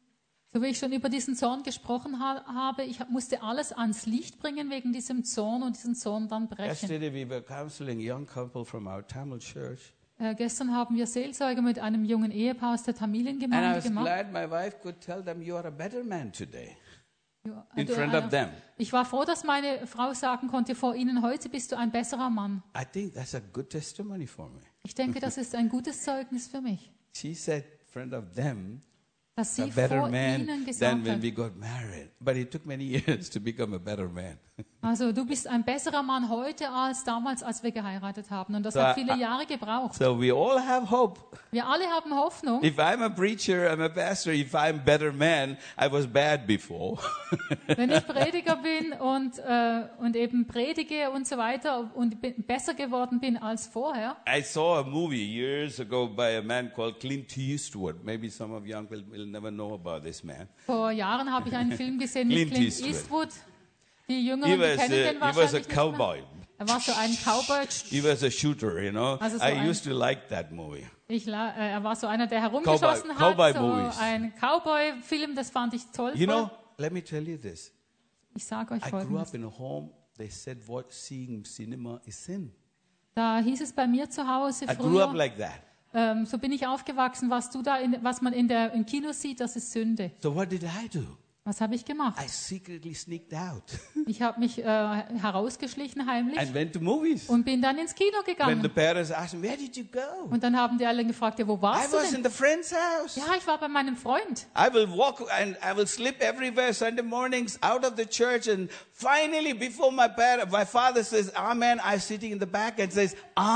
So wie ich schon über diesen Zorn gesprochen ha habe, ich hab- musste alles ans Licht bringen wegen diesem Zorn und diesen Zorn dann brechen. Yesterday we were counseling a young couple from our Tamil church. Äh, gestern haben wir Seelsorge mit einem jungen Ehepaar aus der And I Tamilengemeinde was gemacht. glad my wife could tell them, you are a better man today. Ja, In also, front äh, of them. Ich war froh, dass meine Frau sagen konnte, vor Ihnen heute bist du ein besserer Mann. I think that's a good testimony for me. Ich denke, das ist ein gutes Zeugnis für mich, She said, in front of them, dass a sie better vor man Ihnen than gesagt when hat. we got married. But it took many years to become a better man. Also du bist ein besserer Mann heute als damals, als wir geheiratet haben. Und das So, hat viele I- Jahre gebraucht. So we all have hope. Wir alle haben Hoffnung. If I'm a preacher, I'm a pastor, if I'm a better man, I was bad before. Wenn ich Prediger bin und, äh, und eben predige und so weiter und bin besser geworden bin als vorher. I saw a movie years ago by a man called Clint Eastwood. Maybe some of young people will never know about this man. Vor Jahren habe ich einen Film gesehen mit Clint Clint Eastwood. Eastwood. Die He Jüngeren die was, kennen a, den he was a wahrscheinlich nicht mehr. cowboy. Er war so ein Cowboy. He was a shooter, you know. Also so I ein- used to like that movie. Ich, la- äh, er war so einer, der herumgeschossen Cowboy- hat. Cowboy so movies. ein Cowboy-Film, das fand ich toll. You know, let me tell you this. Ich sage euch I grew Folgendes. up in a home, they said what seeing cinema is sin. Da hieß es bei mir zu Hause I grew up früher, like that. ähm, so bin ich aufgewachsen, was du da, in, was man in der, im Kino sieht, das ist Sünde. So what did I do? Was habe ich gemacht? I secretly sneaked out Ich habe mich äh, herausgeschlichen heimlich and went to movies. und bin dann ins Kino When the gegangen. parents asked me, where did you go? Und dann haben die alle gefragt, ja, wo I warst du was denn? in the friend's house. Ja, ich war bei meinem Freund. I will walk and I will slip everywhere Sunday mornings out of the church, and finally, before my parent, my father says Amen, I'm sitting in the back and says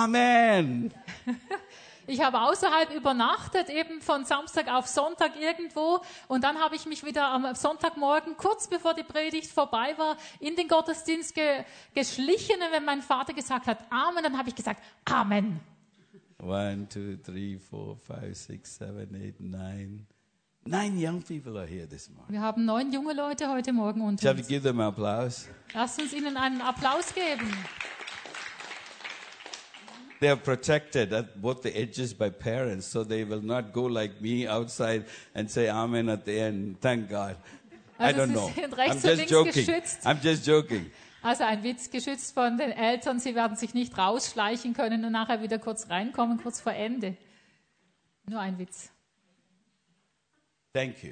Amen. Ich habe außerhalb übernachtet, eben von Samstag auf Sonntag irgendwo. Und dann habe ich mich wieder am Sonntagmorgen, kurz bevor die Predigt vorbei war, in den Gottesdienst ge geschlichen. Und wenn mein Vater gesagt hat Amen, dann habe ich gesagt Amen. One, two, three, four, five, six, seven, eight, nine, Nine young people are here this morning. Wir haben neun junge Leute heute Morgen unter Shall we uns. give them applause? Lasst uns ihnen einen Applaus geben. They are protected at both the edges by parents, so they will not go like me outside and say amen at the end. Thank God. I Also don't sie know. sind I'm rechts und just links joking. geschützt. I'm just joking. Also ein Witz geschützt von den Eltern. Sie werden sich nicht rausschleichen können und nachher wieder kurz reinkommen, kurz vor Ende. Nur ein Witz. Thank you.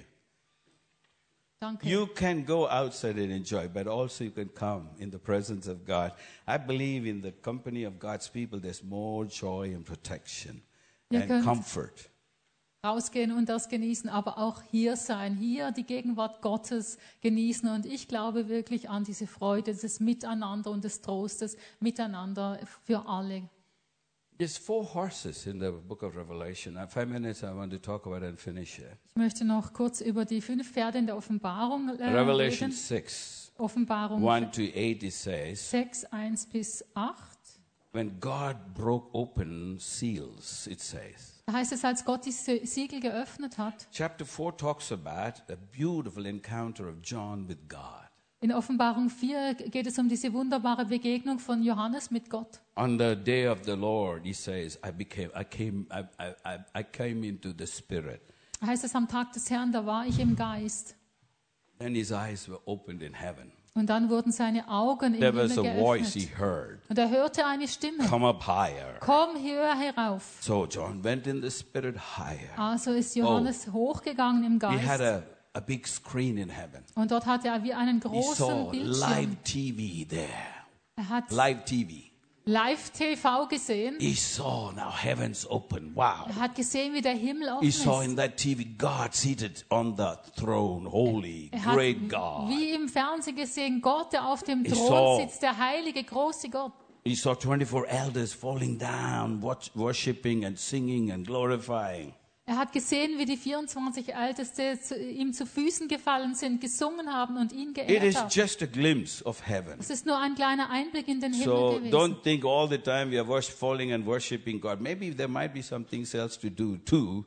Danke. You can go outside and enjoy, but also you can come in the presence of God. I believe in the company of God's people, there's more joy and protection Ihr and könnt comfort. rausgehen und das genießen, aber auch hier sein, hier die Gegenwart Gottes genießen. Und ich glaube wirklich an diese Freude, des Miteinander und des Trostes miteinander für alle. There's four horses in the book of Revelation. In five minutes I want to talk about it and finish it. Ich möchte noch kurz über die fünf Pferde in der Offenbarung äh, Revelation reden. six, Offenbarung one to eight, it says, sechs, eins bis acht. when God broke open seals, it says. Da heißt es, als Gott die Siegel geöffnet hat. Chapter four talks about a beautiful encounter of John with God. In Offenbarung vier geht es um diese wunderbare Begegnung von Johannes mit Gott. On the day of the Lord, he says, I became, I came, I, I, I came into the Spirit. Da heißt es, am Tag des Herrn, da war ich im Geist. Then his eyes were opened in heaven. Und dann wurden seine Augen im There Himmel was a voice he geöffnet. heard. Und er hörte eine Stimme. Come up higher. Komm höher herauf. So John went in the Spirit higher. Also ist Johannes hochgegangen im He had Geist. a, a big screen in heaven. Und dort hatte er wie einen He großen saw Bildschirm. live T V there. Er hat Live T V. Live-T V gesehen. He saw now heavens open. Wow. Er hat gesehen, wie der Himmel offen He ist. saw in that T V God seated on the throne. Holy, Er hat great God. wie im Fernsehen gesehen, Gott, der auf dem He Thron saw- sitzt, der heilige, große Gott. He saw twenty-four elders falling down, watch, worshiping and singing and glorifying. Er hat gesehen, wie die vierundzwanzig Älteste zu, ihm zu Füßen gefallen sind, gesungen haben und ihn It geehrt is haben. just a glimpse of heaven. Es ist nur ein kleiner Einblick in den Himmel So gewesen. don't think all the time we are wors- falling and worshiping God. Maybe there might be something else to do too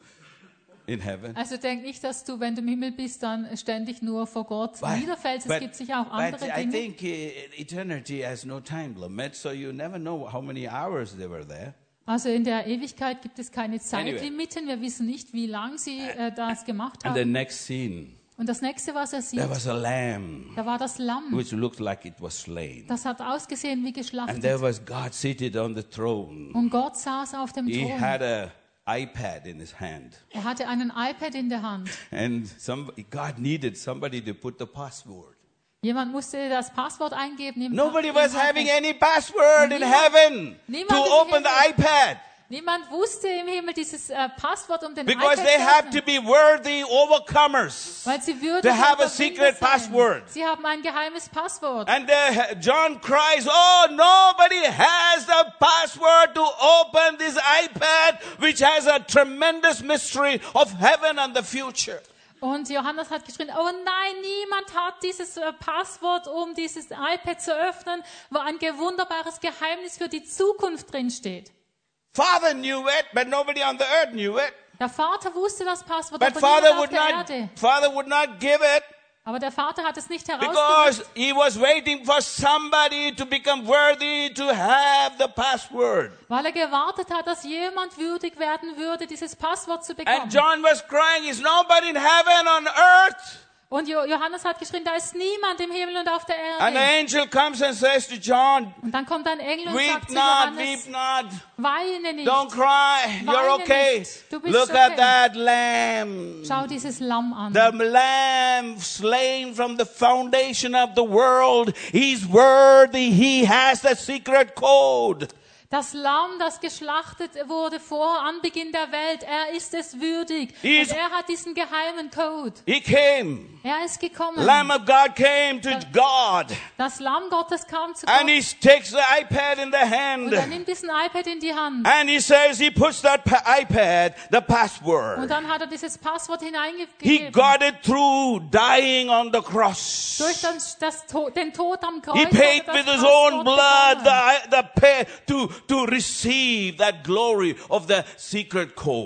in heaven. Also denk nicht, dass du, wenn du im Himmel bist, dann ständig nur vor Gott But- niederfällst. Es but- gibt sicher auch but andere I Dinge. think uh, eternity has no time limit, so you never know how many hours they were there. Also in der Ewigkeit gibt es keine Anyway. Zeitlimiten. Wir wissen nicht, wie lange sie äh, das gemacht And the haben. next scene, Und das nächste, was er sieht, there was a lamb da war das Lamm. which looked like it was slain. Das hat ausgesehen wie And geschlachtet. there was God seated on the throne. Und Gott saß auf dem He Thron. had a iPad in his hand. Er hatte einen iPad in der Hand. And some, God needed somebody to put the password. Jemand musste das Passwort eingeben. Im Nobody im was iPad. having any password in Niemand- heaven niemand to im open the Himmel. iPad. Niemand wusste im Himmel dieses äh, Passwort, um den Because iPad they zu have to öffnen. be worthy overcomers. Weil sie würden They have a Überwinder secret sein. password. Sie haben ein geheimes Passwort. And uh, John cries, oh, nobody has the password to open this iPad, which has a tremendous mystery of heaven and the future. Und Johannes hat geschrien, oh nein, niemand hat dieses äh, Passwort, um dieses iPad zu öffnen, wo ein wunderbares Geheimnis für die Zukunft drin steht. Father knew it, but nobody on the earth knew it. Der Vater wusste das Passwort, But aber Father niemand auf would der not, Erde. Father would not give it Aber der Vater hat es nicht because herausgegeben, he was waiting for somebody to become worthy to have the password. weil er gewartet hat, dass jemand würdig werden würde, dieses Passwort zu bekommen. And John was crying, is nobody in heaven on earth? Und Jo- Johannes hat geschrien, da ist niemand im Himmel und auf der And the Erde. angel comes and says to John, Und dann kommt ein Engel und weep sagt zu not, Johannes, weep not, weine nicht. don't cry, you're Weine okay. nicht. Du bist Look okay. at that lamb. Schau dieses Lamm an. The lamb slain from the foundation of the world. He's worthy. He has the secret code. Das Lamm, das geschlachtet wurde vor Anbeginn der Welt, er ist es würdig. He Und is- er hat diesen geheimen Code. He came. Er ist gekommen. Lamb of God came to God. Das Lamm Gottes kam zu And he Gott. takes the iPad in the Und er hand. nimmt diesen iPad in die Hand. And he says he puts that pa- iPad, the Und password. dann hat er dieses Passwort He hineingegeben. got it through dying on the cross. Durch das, das, To- den Tod am Kreuz. He hat er paid das with his Passwort own blood bekommen. the, the pay to, to receive that glory of the secret code.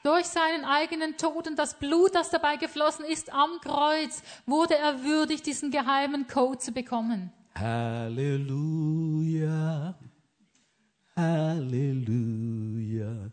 Durch seinen eigenen Tod und das Blut, das dabei geflossen ist am Kreuz, wurde er würdig, diesen geheimen Code zu bekommen. Hallelujah. Hallelujah.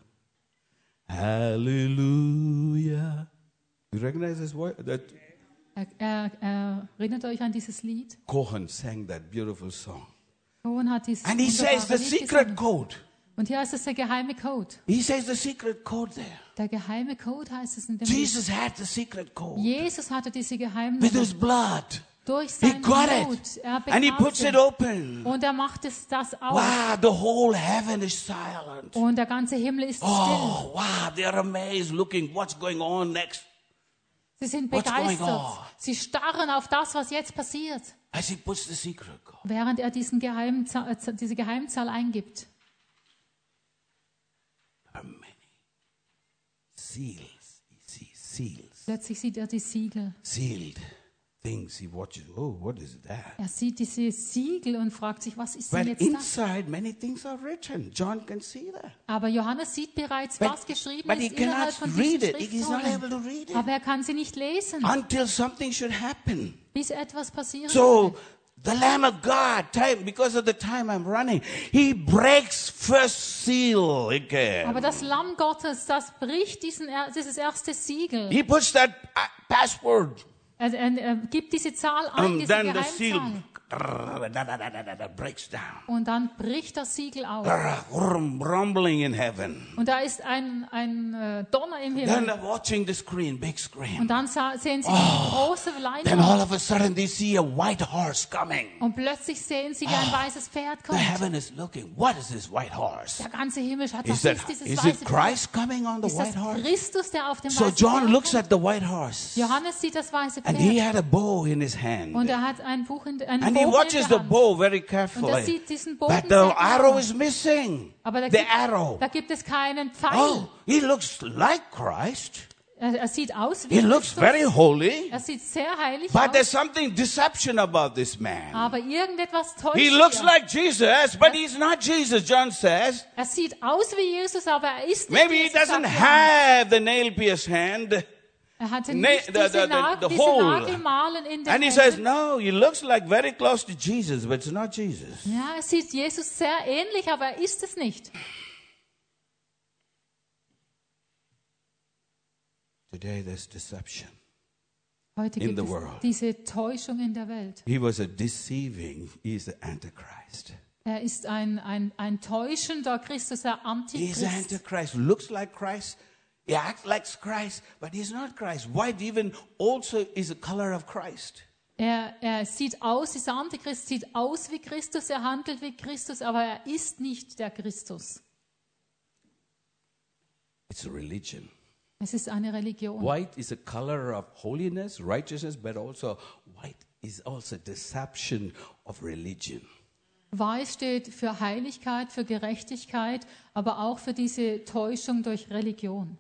Hallelujah. You recognize this word? That Er, er, er, erinnert euch an dieses Lied? Cohen sang that beautiful song. Cohen hat dieses And he says the wunderbare Lied secret gesungen. code. Und hier ist es der geheime Code. He says the secret code there. Der geheime Code heißt es in dem Lied. Jesus had the secret code. Jesus hatte diese geheimen With his blood. durch He seinen got Blut. it. Er And he bekam puts sie. it open. Und er macht es das auf. Wow, the whole heaven is silent. Und der ganze Himmel ist still. Oh, wow, they're amazed looking what's going on next. Sie sind What's going begeistert. on? Sie starren auf das, was jetzt passiert, As he puts the secret code. während er diesen geheimen, Za- äh, diese Geheimzahl eingibt. There are many seals. You see, seals. Plötzlich sieht er die Siegel. Sealed things. He watches. Oh, what is that? Er sieht diese Siegel und fragt sich, was ist denn But jetzt das? inside, many things are written. John can see that. Aber Johannes sieht bereits, But- was geschrieben but he ist innerhalb cannot von read diesen it. He's not able Schriftrollen. to read it. Aber er kann sie nicht lesen, Until something should happen. bis etwas passiert. So the Lamb of God, time because of the time I'm running, he breaks first seal again. Aber das Lamm Gottes, das bricht diesen, er- dieses erste Siegel. He puts that uh, password, Er, er, er gibt diese Zahl ein, and diese then the seal Geheimzahl. breaks down. Und dann bricht das Siegel auf. Rumbling in heaven. Und da ist ein, ein äh, Donner im Then Himmel. they're watching the screen, big screen. Und dann sah, sehen sie die große Then all Leinwand. of a sudden they see a white horse coming. Und plötzlich sehen sie, wie ein weißes Pferd The kommt. heaven is looking. What is this white horse? Der ganze Himmel schaut, Is was that ist dieses is weiße it Pferd? Christ coming on the Ist das white horse? Christus, der auf dem So weißen John Pferd looks kommt? at the white horse, Johannes sieht das weiße and he Pferd. had a bow in his hand, Und er hat ein Buch in, einen and he Bogen watches in the der Hand. bow very Und er carefully. sieht diesen But Bogen the sehr arrow genau. is missing. Aber da The gibt, arrow. da gibt es keinen Pfeil. Oh, he looks like Christ. Er, er sieht aus wie He looks Christus. very holy. Er sieht sehr heilig But aus. there's something deception about this man. Aber irgendetwas täuscht He looks ihn. like Jesus, but he's not Jesus, John says. Er sieht aus wie Jesus, aber er ist nicht Maybe he Jesus. doesn't sagt Johannes. have the nail-pierced hand. Er hatte Na- nicht the- diese, the- the- Nagel, the diese hole. Nagelmalen in den And he says, Händen. no, he looks like very close to Jesus, but it's not Jesus. Ja, er sieht Jesus sehr ähnlich, aber er ist es nicht. Today there's deception. Heute In gibt the es world. diese Täuschung in der Welt. He was a deceiving, he's the Antichrist. Er ist ein, ein, ein täuschender Christus, der He's Antichrist. the Antichrist, looks like Christ, he acts like Christ, but he's not Christ. White even also is the color of Christ. Er, er sieht aus, dieser Antichrist sieht aus wie Christus, er handelt wie Christus, aber er ist nicht der Christus. It's a religion. Es ist eine Religion. White is a color of holiness, righteousness, but also white is also deception of religion. Weiß steht für Heiligkeit, für Gerechtigkeit, aber auch für diese Täuschung durch Religion.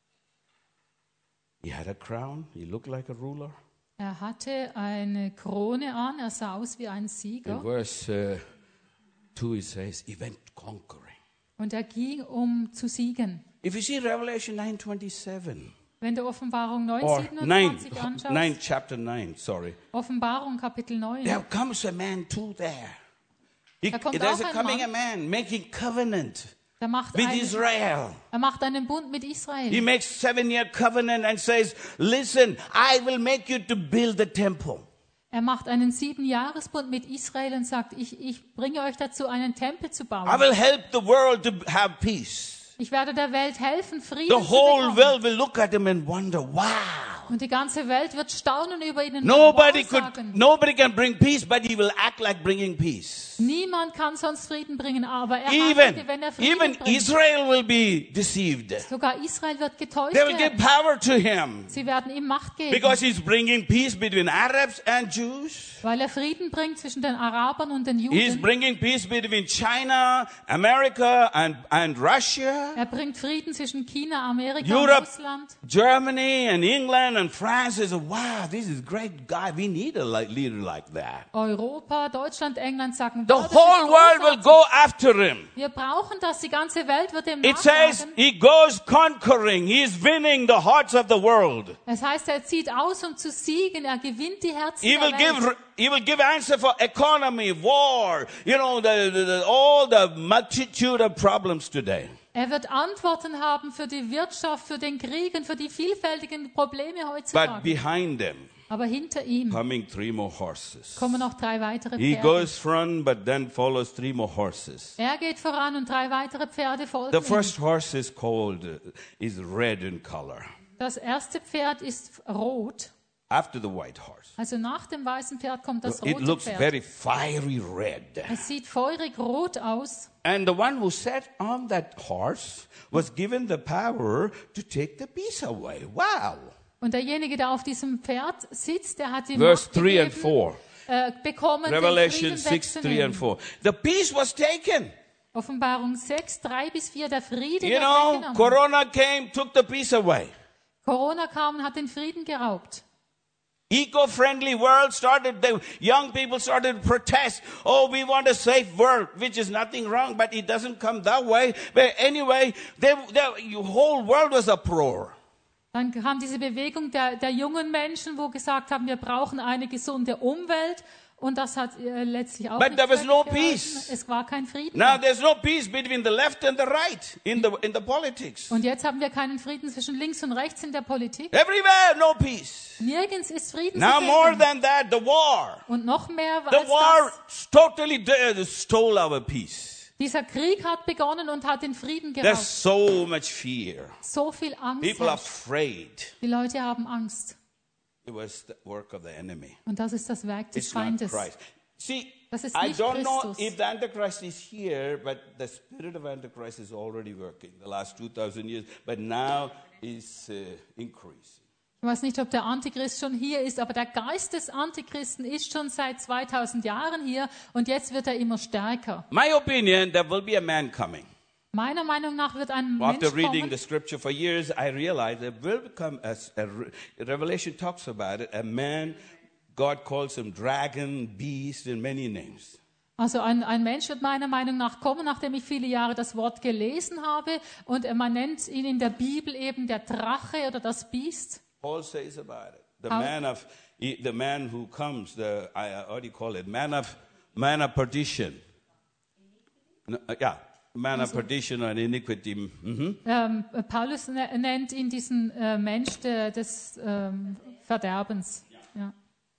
He had a crown, he looked like a ruler. Er hatte eine Krone an, er sah aus wie ein In Sieger verse uh, two it says, he went conquering. und er ging, um zu siegen. If you see Revelation nine twenty-seven, Wenn du Offenbarung neun or nine, siebenundzwanzig anschaust, nine, chapter nine, sorry. Offenbarung Kapitel neun, There comes a man too there. He, Da kommt there's auch a ein coming Mann. a man making covenant da macht with ein, Israel. er macht einen Bund mit He Israel. makes seven-year covenant and says, listen, I will make you to build the temple. Er macht einen Siebenjahresbund mit Israel und sagt, ich, ich bringe euch dazu, einen Tempel zu I bauen. will help the world to have peace. Ich werde der Welt helfen, Frieden The zu whole bekommen. world will look at him and wonder, wow. Und die ganze Welt wird staunen über ihn und Nobody wow could, sagen. nobody can bring peace, but he will act like bringing peace. Niemand kann sonst Frieden bringen, aber er Even, handelte, wenn er Frieden even bringt. Israel will be deceived. Sogar Israel wird getäuscht They will give werden. power to him Sie werden ihm Macht geben, because he's bringing peace between Arabs and Jews. weil er Frieden bringt zwischen den Arabern und den He's Juden. bringing peace between China, America, and, and Russia, Er bringt Frieden zwischen China, Amerika Europe, und Russland, Germany, and England, and France is, wow, this is a great guy. We need a like, leader like that. Europa, Deutschland, England sagen, The wow, das whole ist world will großartig. go after him. Wir brauchen das, die ganze Welt wird ihm It says nachjagen. he goes conquering. He is winning the hearts of the world. Es heißt, er zieht aus, um zu siegen, er gewinnt die Herzen He will der Welt. give, he will give answer for economy, war, you know, the, the, the, all the multitude of problems today. Er wird Antworten haben für die Wirtschaft, für den Krieg und für die vielfältigen Probleme But heutzutage. behind them, Aber hinter ihm coming three more horses. kommen noch drei weitere He Pferde. goes front, but then follows three more horses. Er geht voran und drei weitere Pferde folgen The ihm. first horse is called, uh, is red in color. Das erste Pferd ist rot. After the white horse. Also nach dem weißen Pferd kommt das It rote looks Pferd. very fiery red. Es sieht feurig rot aus. And the one who sat on that horse was given the power to take the peace away. Wow. Und derjenige, der auf diesem Pferd sitzt, der hat die Verse Macht three and gegeben, four. äh, bekommen, Revelation den Frieden six, three and wegzunehmen. four. The peace was taken. Offenbarung sechs, drei bis vier, der Friede You wird know, weggenommen. Corona came, took the peace away. Corona kam und hat den Frieden geraubt. Eco-friendly world started, the young people started to protest. Oh, we want a safe world, which is nothing wrong, but it doesn't come that way. But anyway, the whole world was uproar. Dann kam diese Bewegung der, der jungen Menschen, wo gesagt haben, wir brauchen eine gesunde Umwelt. Und das hat äh, letztlich auch But nicht there was no geholfen. peace. Es war kein Frieden. Now there's no peace between the left and the right in the, in the politics. Und jetzt haben wir keinen Frieden zwischen links und rechts in der Politik. Everywhere, no peace. Nirgends ist Frieden Now zu more finden. than that, the war. Und noch mehr The als war das. totally de- stole our peace. Dieser Krieg hat begonnen und hat den Frieden There's geraubt. so much fear. So viel Angst. People are herrscht. afraid. Die Leute haben Angst. It was the work of the enemy. Und das ist das Werk des It's not Feindes. Christ. See, Das ist I nicht don't know Christus. if the Antichrist is here, but the spirit of Antichrist is already working the last two thousand years, but now is uh, increasing. Ich weiß nicht, ob der Antichrist schon hier ist, aber der Geist des Antichristen ist schon seit zweitausend Jahren hier und jetzt wird er immer stärker. My opinion, there will be a man coming. Meiner Meinung nach wird ein After Mensch reading kommen. the scripture for years, I realized there will become, a, a, Revelation talks about it, a man, God calls him dragon, beast, and many names. Also ein, ein Mensch wird meiner Meinung nach kommen, nachdem ich viele Jahre das Wort gelesen habe und man nennt ihn in der Bibel eben der Drache oder das Biest. Paul says about it. The How- man of, the man who comes, the, I, how do you call it? Man of, man of perdition. No, uh, yeah, man of perdition or iniquity. Mhm. Ähm, Paulus ne- nennt ihn diesen äh, Mensch de, des ähm, Verderbens. Ja.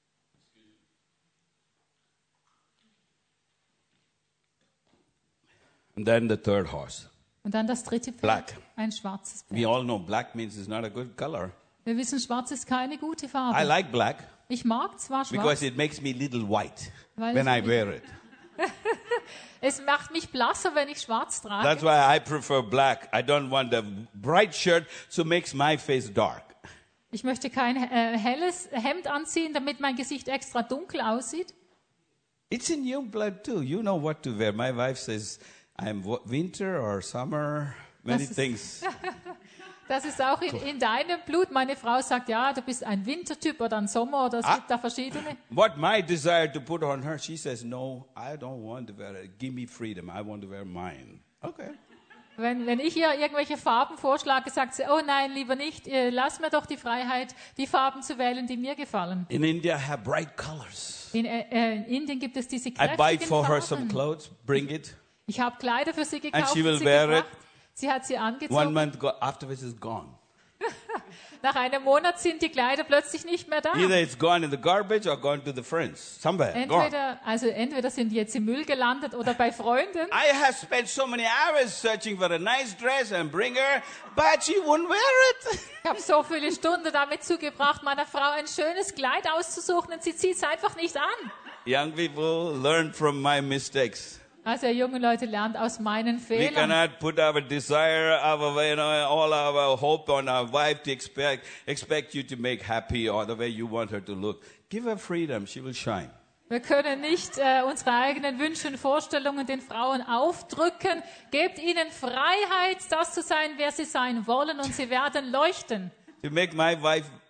And then the third horse. Und dann das dritte Pferd, Black. ein schwarzes Pferd. We all know black means it's not a good color. Wir wissen, schwarz ist keine gute Farbe. I like black Ich mag zwar schwarz, because it makes me little white Weil when es I mich- wear it. es macht mich blasser, wenn ich schwarz trage. That's why I prefer black. I don't want a bright shirt, so makes my face dark. Ich möchte kein äh, helles Hemd anziehen, damit mein Gesicht extra dunkel aussieht. It's in your blood too. You know what to wear. My wife says I'm wo- winter or summer, many Das ist- things. Das ist auch in, in deinem Blut. Meine Frau sagt, ja, du bist ein Wintertyp oder ein Sommer oder es Ah. gibt da verschiedene. What my desire to put on her, she says, no, I don't want to wear it. Give me freedom. I want to wear mine. Okay. Wenn, wenn ich ihr irgendwelche Farben vorschlage, sagt sie, oh nein, lieber nicht, äh, lass mir doch die Freiheit, die Farben zu wählen, die mir gefallen. In India, have bright colors. In, äh, äh, in Indien gibt es diese I buy kräftigen for her some Farben. clothes, bring it. Ich habe Kleider für sie And gekauft she will und sie wear gebracht. Sie hat sie One angezogen. month go, afterwards it's gone. Nach einem Monat sind die Kleider plötzlich nicht mehr da. Either it's gone in the garbage or gone to the friends. Somewhere. Gone. Entweder, also entweder sind die jetzt im Müll gelandet oder bei Freunden. I have spent so many hours searching for a nice dress and bring her, but she wouldn't wear it. Ich habe so viele Stunden damit zugebracht, meiner Frau ein schönes Kleid auszusuchen und sie zieht es einfach nicht an. Young people, learn from my mistakes. Also junge Leute, lernt aus meinen We Fehlern. cannot put our desire, our, you know, all our hope on our wife to expect, expect you to make happy or the way you want her to look. Give her freedom, she will shine. Wir können nicht äh, unsere eigenen Wünsche und Vorstellungen den Frauen aufdrücken. Gebt ihnen Freiheit, das zu sein, wer sie sein wollen, und sie werden leuchten. To make my wife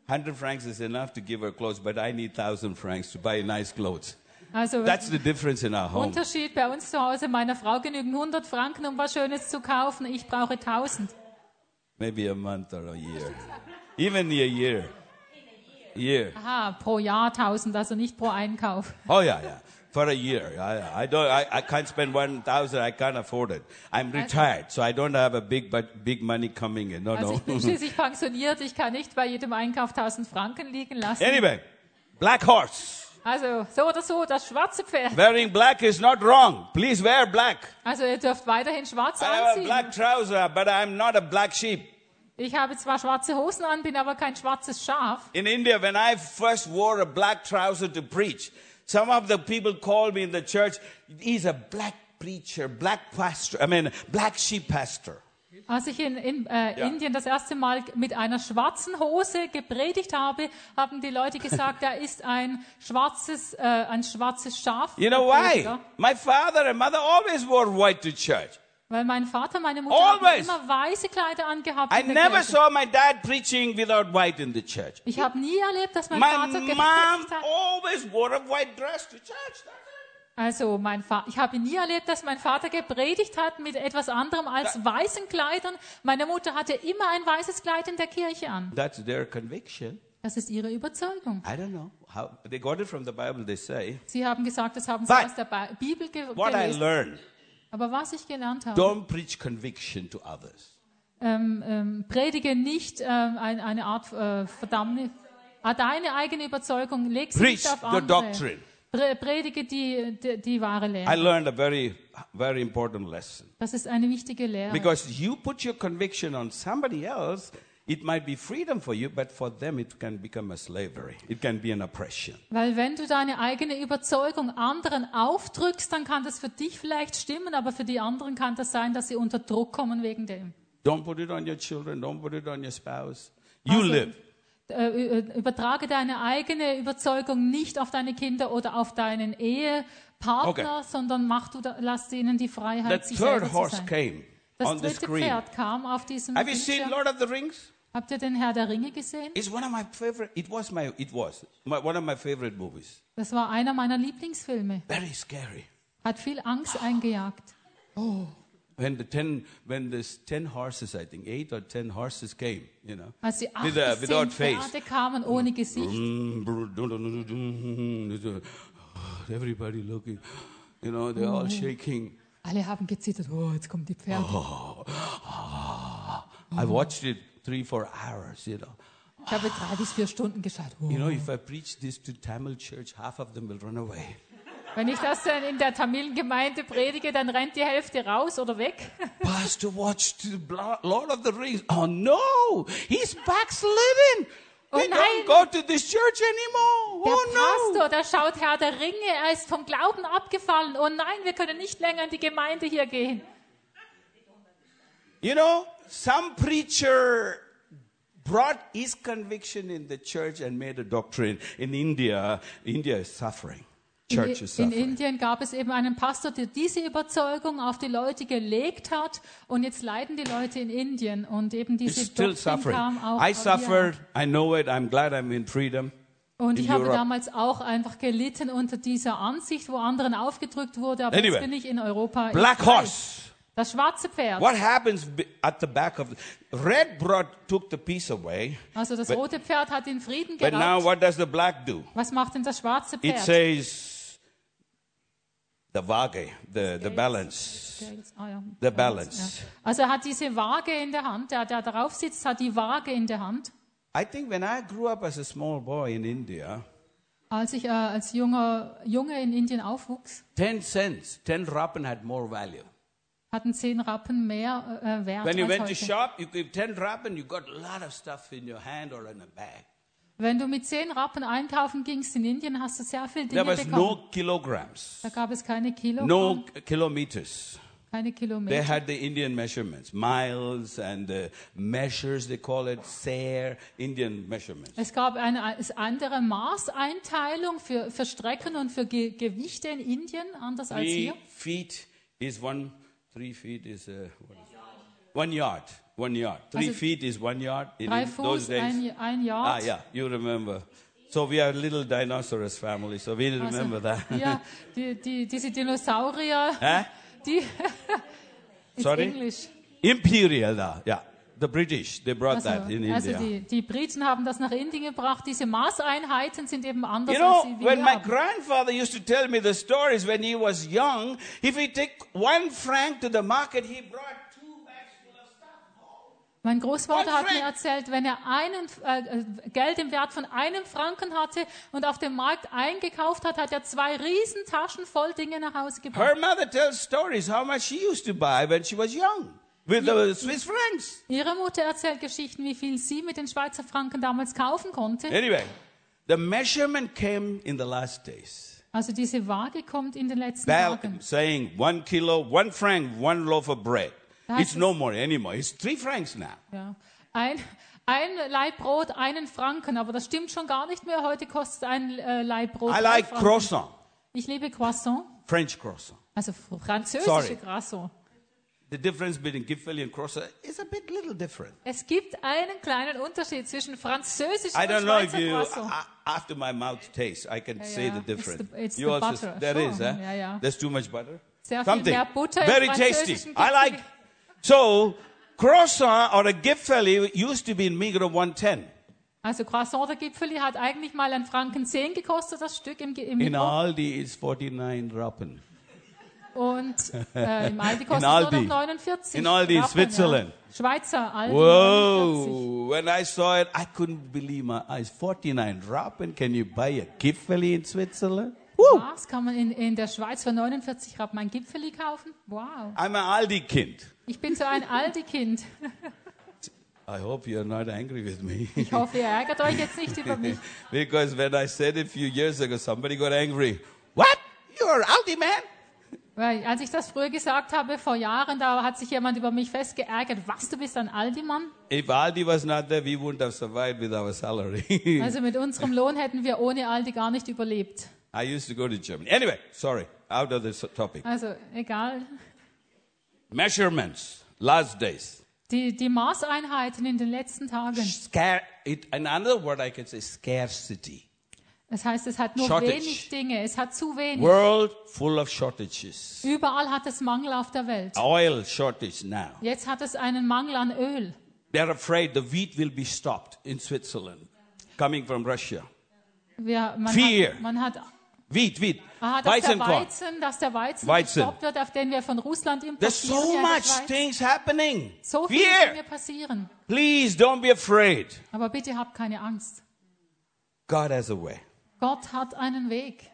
hundred francs is enough to give her clothes, but I need thousand francs to buy nice clothes. Also That's the difference in our home. Unterschied bei uns zu Hause. Meiner Frau genügen hundert Franken, um was Schönes zu kaufen. Ich brauche tausend. Maybe a month or a year. Even a year. Year. Aha, pro Jahr tausend, also nicht pro Einkauf. Oh yeah, yeah. For a year. I, I don't. I, I can't spend one thousand. I can't afford it. I'm retired, so I don't have a big, but big money coming in. No, Also no. ich bin schließlich pensioniert. Ich kann nicht bei jedem Einkauf tausend Franken liegen lassen. Anyway, black horse. Also so oder so, das schwarze Pferd. Wearing black is not wrong. Please wear black. Also ihr dürft weiterhin schwarz I have a anziehen. black trouser, but I'm not a black sheep. Ich habe zwar schwarze Hosen an, bin aber kein schwarzes Schaf. In India, when I first wore a black trouser to preach, some of the people called me in the church, he's a black preacher, black pastor, I mean, black sheep pastor. Als ich in, in äh, Ja. Indien das erste Mal mit einer schwarzen Hose gepredigt habe, haben die Leute gesagt, er ist ein schwarzes, äh, ein schwarzes Schaf. You know why? Prediger. My father and mother always wore white to church. Weil mein Vater, meine Mutter haben Always. immer weiße Kleider angehabt I in der never Kirche. saw my dad preaching without white in the church. Ich habe nie erlebt, dass mein My Vater mom gepredigt hat. always wore a white dress to church. That's it. Also mein Fa- ich habe nie erlebt, dass mein Vater gepredigt hat mit etwas anderem als weißen Kleidern. Meine Mutter hatte immer ein weißes Kleid in der Kirche an. That's their conviction. Das ist ihre Überzeugung. I don't know how they got it from the Bible. They say. Sie haben gesagt, das haben sie But aus der Bi- Bibel ge What I gelesen. learned: Aber was ich gelernt habe, don't preach conviction to others. ähm, ähm, predige nicht ähm, ein, eine Art äh, Verdammnis. Ah, deine eigene Überzeugung, leg sie Preach nicht auf the andere. doctrine. Pre predige die, die, die wahre I Lehre. learned a very, very important lesson. Das ist eine wichtige Lehre. Because you put your conviction on somebody else, it might be freedom for you, but for them it can become a slavery. It can be an oppression. Weil wenn du deine eigene Überzeugung anderen aufdrückst, dann kann das für dich vielleicht stimmen, aber für die anderen kann das sein, dass sie unter Druck kommen wegen dem. Don't put it on your children. Don't put it on your spouse. You Also, live. äh, ü- Übertrage deine eigene Überzeugung nicht auf deine Kinder oder auf deinen Ehepartner, Okay. sondern mach du, da- lass ihnen die The Freiheit, sich selber third zu horse sein. came Das on the dritte screen. Pferd kam auf diesem Have you seen Bildschirm. Lord of the Rings? Habt ihr den Herr der Ringe gesehen? It's one of my favorite. It was my. It was my, one of my favorite movies. Das war einer meiner Lieblingsfilme. Very scary. Hat viel Angst eingejagt. When the ten, when there's ten horses, I think eight or ten horses came. You know, Als die acht with, uh, bis zehn without face. Pferde kamen ohne Gesicht. Everybody looking. You know, they're all shaking. Alle haben gezittert. Oh, jetzt kommen die Pferde. I watched it three, four hours. You know. Ich habe drei bis vier Stunden geschaut. Oh. You know, if I preach this to Tamil church, half of them will run away. Wenn ich das dann in der Tamilen-Gemeinde predige, dann rennt die Hälfte raus oder weg. Pastor watched the Blo- Lord of the Rings. Oh no, he's backslidden. Oh We nein. don't go to this church anymore. Der Oh no. Pastor, der schaut Herr der Ringe, er ist vom Glauben abgefallen. Oh nein, wir können nicht länger in die Gemeinde hier gehen. You know, some preacher brought his conviction in the church and made a doctrine. In India, India is suffering. Church is In suffering. Indien gab es eben einen Pastor, der diese Überzeugung auf die Leute gelegt hat. Und jetzt leiden die Leute in Indien. Und eben diese It's still Doktrin suffering. kam auch I hier. suffered. I know it. I'm glad I'm in freedom. Und in ich habe Europe. damals auch einfach gelitten unter dieser Ansicht, wo anderen aufgedrückt wurde. Aber Anyway, jetzt bin ich in Europa. Black frei. horse. Das schwarze Pferd. What happens be- at the back of the red brought took the peace away, Also das But- rote Pferd hat den Frieden but now geraubt. what does the black do? Was macht denn das schwarze It Pferd? says the Waage, the, the balance. Ah, ja. The balance. Ja. Also er hat diese Waage in der Hand. Der, der darauf sitzt, hat die Waage in der Hand. I think when I grew up as a small boy in India, Als ich äh, als junger Junge in Indien aufwuchs, ten cents, ten rappen had more value. hatten zehn Rappen mehr äh, Wert When you als went to heute. shop, you gave ten rappen, you got a lot of stuff in your hand or in a bag. Wenn du mit zehn Rappen einkaufen gingst in Indien, hast du sehr viel There Dinge was bekommen. no kilograms, Da gab es keine Kilogramm, no kilometers. keine They Kilometer. had the Indian measurements, miles and the measures, they call it, Sair, Indian measurements. Es gab eine andere Maßeinteilung für, für Strecken und für Ge Gewichte in Indien, anders als Three hier. feet is one, three feet is uh, what is it? One yard. One yard. Three Also, feet is one yard in, Drei in those Fuß, days. ein, ein Ah, Yard. yeah, you remember. So we are a little dinosaurs family, so we Also, remember that. ja, die, die, diese Dinosaurier, Huh? die ist Sorry? Englisch. Imperial, da, yeah. The British, they brought Also, that in also India. die, die Briten haben das nach Indien gebracht. Diese Maßeinheiten sind eben anders You know, als sie wir when my haben. grandfather used to tell me the stories when he was young, if he took one franc to the market, he brought two bags full of stuff home. Mein Großvater One hat mir franc. erzählt, wenn er einen, äh, Geld im Wert von einem Franken hatte und auf dem Markt eingekauft hat, hat er zwei Riesentaschen voll Dinge nach Hause Her gebracht. mother tells stories how much she used to buy when she was young with the Swiss francs. Ihre Mutter erzählt Geschichten, wie viel sie mit den Schweizer Franken damals kaufen konnte. Anyway, the measurement came in the last days. Also diese Waage kommt in den letzten Bal- Tagen. saying one kilo, one franc, one loaf of bread. Da heißt It's es- no more anymore. It's three francs now. Ja. Ein, ein Laib Brot, einen Franken, aber das stimmt schon gar nicht mehr. Heute kostet ein äh, Laib Brot I drei like Franken. croissant, Ich liebe Croissant, French croissant. also französische Sorry. Croissant. The difference between Gipfeli and croissant is a bit little different. Es gibt einen kleinen Unterschied zwischen französischem I und don't know if Schweizer you, Croissant. a- after my mouth tastes, I can Ja, say ja. the It's difference. the- it's you the also, butter. that Sure. is, huh? Ja, ja. There's too much butter. Sehr viel Something mehr Butter im very tasty. französischen I like. Gipfeli. So croissant or a Gipfeli used to be in Migros one ten. Also Croissant oder Gipfeli hat eigentlich mal ein Franken zehn gekostet, das Stück im, Ge- im In Mikro. Aldi it's forty-nine Rappen. Und äh, im Aldi kostet In es nur Aldi. noch neunundvierzig. In Aldi, Rappen, Switzerland. Ja. Schweizer Aldi neunundvierzig. Whoa! When I saw it, I couldn't believe my eyes. forty-nine Rappen. Can you buy a Gipfeli in Switzerland? Woo! Was kann man in, in der Schweiz für neunundvierzig Rappen ein Gipfeli kaufen? Wow. I'm an Aldi kind. Ich bin so ein Aldi-Kind. I hope you're not angry with me. Ich hoffe, ihr ärgert euch jetzt nicht über mich. Because when I said it a few years ago, somebody got angry. What? You're an Aldi man? Weil, als ich das früher gesagt habe, vor Jahren, da hat sich jemand über mich fest geärgert. Was, du bist ein Aldi-Mann? If Aldi was not there, we wouldn't have survived with our salary. Also mit unserem Lohn hätten wir ohne Aldi gar nicht überlebt. I used to go to Germany. Anyway, sorry, out of this topic. Also egal. Measurements, last days. Die, die Maßeinheiten in den letzten Tagen. Scare, it, another word I can say, scarcity. Das heißt, es hat nur Shortage. wenig Dinge. Es hat zu wenig. World full of shortages. Überall hat es Mangel auf der Welt. Oil shortage now. Jetzt hat es einen Mangel an Öl. They're afraid the wheat will be stopped in Switzerland, coming from Russia. Wir, man, Fear. hat, man hat, Wheat, wheat, ah, dass, der Weizenkorn. Weizen, dass der Weizen, Weizen. gestoppt wird, auf den wir von Russland There's importieren. so hier in der much Schweiz. things happening. So viele Fear. Dinge passieren. Please don't be afraid. Aber bitte habt keine Angst. God has a way. Gott hat einen Weg.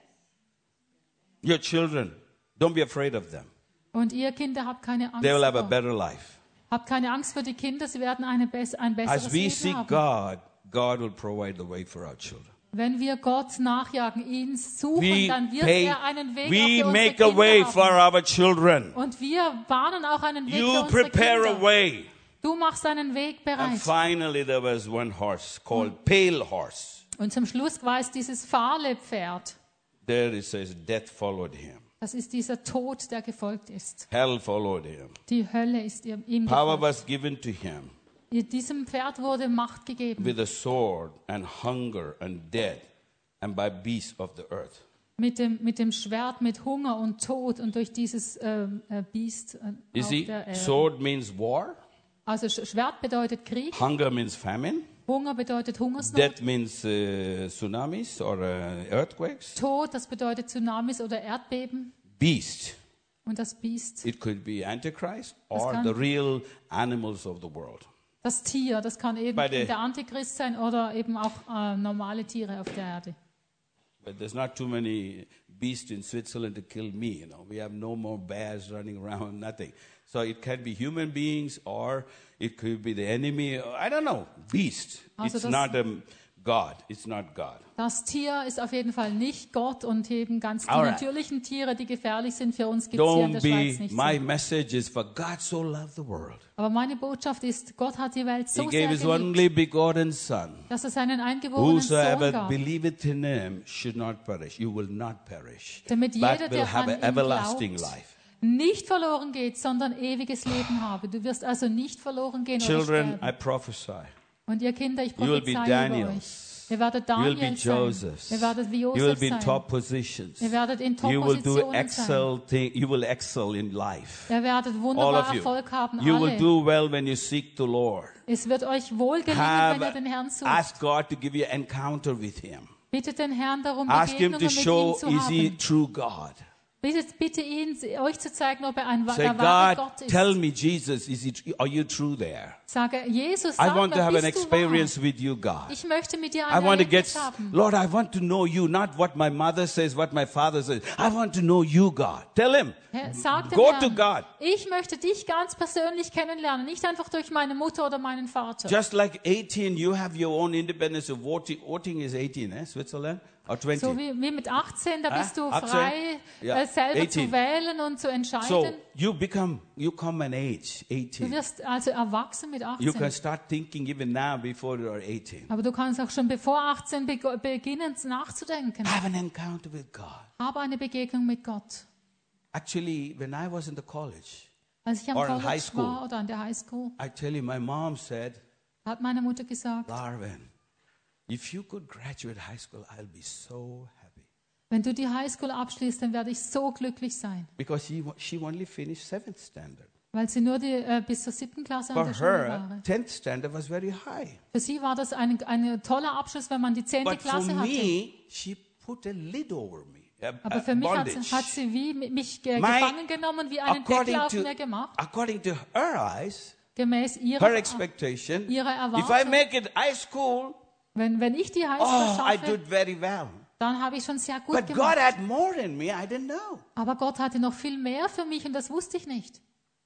Your children, don't be afraid of them. Und ihr Kinder habt keine Angst. They will have a davor. better life. Habt keine Angst für die Kinder, sie werden eine bess ein besseres As we Leben seek haben. God, God will provide the way for our children. Wenn wir Gott nachjagen, ihn suchen, We, dann wird pay, er einen Weg we auch für unsere make a Kinder way haben. for our children. Und wir bahnen auch einen Weg für You unsere prepare a Kinder. way. Du machst einen Weg And bereit. finally, there was one horse called Pale Horse. Und zum Schluss war es dieses fahle Pferd. There it says, death followed him. Das ist dieser Tod, der gefolgt ist. Hell followed him. Die Hölle ist ihm ihm Power gefolgt. was given to him Diesem Pferd wurde Macht gegeben. with a sword and hunger and death and by beasts of the earth. Mit dem, mit dem Schwert, mit Hunger und Tod und durch dieses ähm, äh, Biest. Äh, You auf see, der Erde. sword means war. Also Sch- Schwert bedeutet Krieg, Hunger means famine. Hunger bedeutet Hungersnot, Death means uh, tsunamis or uh, earthquakes. Tod, das bedeutet Tsunamis oder Erdbeben Beast. und das Biest, It could be Antichrist Das or kann- the real animals of the world. das Tier, das kann eben Bei der- der Antichrist sein oder eben auch äh, normale Tiere auf der Erde. But there's not too many beasts in Switzerland to kill me. You know, we have no more bears running around, nothing. So it can be human beings or it could be the enemy. I don't know. Beast. Also It's das- not a God. It's not God. Das Tier ist auf jeden Fall nicht Gott und eben ganz die Alright. natürlichen Tiere, die gefährlich sind für uns, gibt es hier in Don't der Schweiz be. nicht. My So. message is for God so loved the world. Aber meine Botschaft ist, Gott hat die Welt He so gave sehr His geliebt, only begotten Son. dass es einen eingeborenen Sohn Whosoever gab, believeth in Him should not perish. You will not perish, damit but jeder, will der have an an ihn everlasting glaubt, life. nicht verloren geht, sondern ewiges Leben habe. Du wirst also nicht verloren gehen oder Children, I sterben. prophesy. Und ihr Kinder, ich You will be prophezeie über euch. Daniels. Ihr werdet You will Daniel be sein. Josephs. Ihr werdet wie You will Josef be in sein. top positions. Ihr werdet in You will do Top-Positionen sein. excel thing. You will excel in life. Ihr werdet All wunderbar of you. Erfolg haben, You will alle. do well when you seek the Lord. Es wird euch wohl gelingen, wenn ihr Have den Herrn sucht. ask God to give you an encounter with Him. Bittet den Herrn darum, Ask Him Begegnungen to mit ihm show zu is He haben. true God. Bittet bitte ihn, euch zu zeigen, ob er ein wa- Say, der wahre God, Gott ist. tell me, Jesus, is it, are you true there? Sage, Jesus, I sag want to mir, have an bist du experience wahr? with you, God. Ich möchte mit dir I ein want to get, Erlebnis haben. Lord, I want to know you, not what my mother says, what my father says. I want to know you, God. Tell him. Herr, sag dem Go Herrn, to God. ich möchte dich ganz persönlich kennenlernen, nicht einfach durch meine Mutter oder meinen Vater. Just like eighteen, you have your own independence of voting. Voting is eighteen, eh? Switzerland? Or twenty? So wie, wie mit achtzehn, da Ah, bist du achtzehn? frei, Ja, äh, selber achtzehn. zu wählen und zu entscheiden. So you become, you come an age, Du eighteen. wirst also erwachsen mit You can achtzehn. start thinking even now before you are eighteen. Aber du kannst auch schon bevor achtzehn beg- beginnen nachzudenken. Have an encounter with God. Habe eine Begegnung mit Gott. Actually, when I was in the college, Als ich am Or in College high school. war oder an der Highschool, I tell you, my mom said, hat meine Mutter gesagt, Darwin, if you could graduate high school, I'll be so happy. wenn du die Highschool abschließt, dann werde ich so glücklich sein. Because she, she only finished seventh standard. Weil sie nur die, äh, bis zur siebten Klasse For an der Schule her, war. tenth standard was very high. Für sie war das ein, ein toller Abschluss, wenn man die zehnte But for Klasse hatte. me, she put a lid over me. A, Aber a für mich hat, bondage. hat sie wie mich ge- My- gefangen genommen, wie einen according Deckel auf to, mir gemacht. according to her eyes, Gemäß her ihrer, expectation, ihrer if I Erwartung. make it high school, Wenn, wenn ich die Highschool oh, I schaffe, did very well. dann habe ich schon sehr gut But God gemacht. had more in me, I didn't know. Aber Gott hatte noch viel mehr für mich und das wusste ich nicht.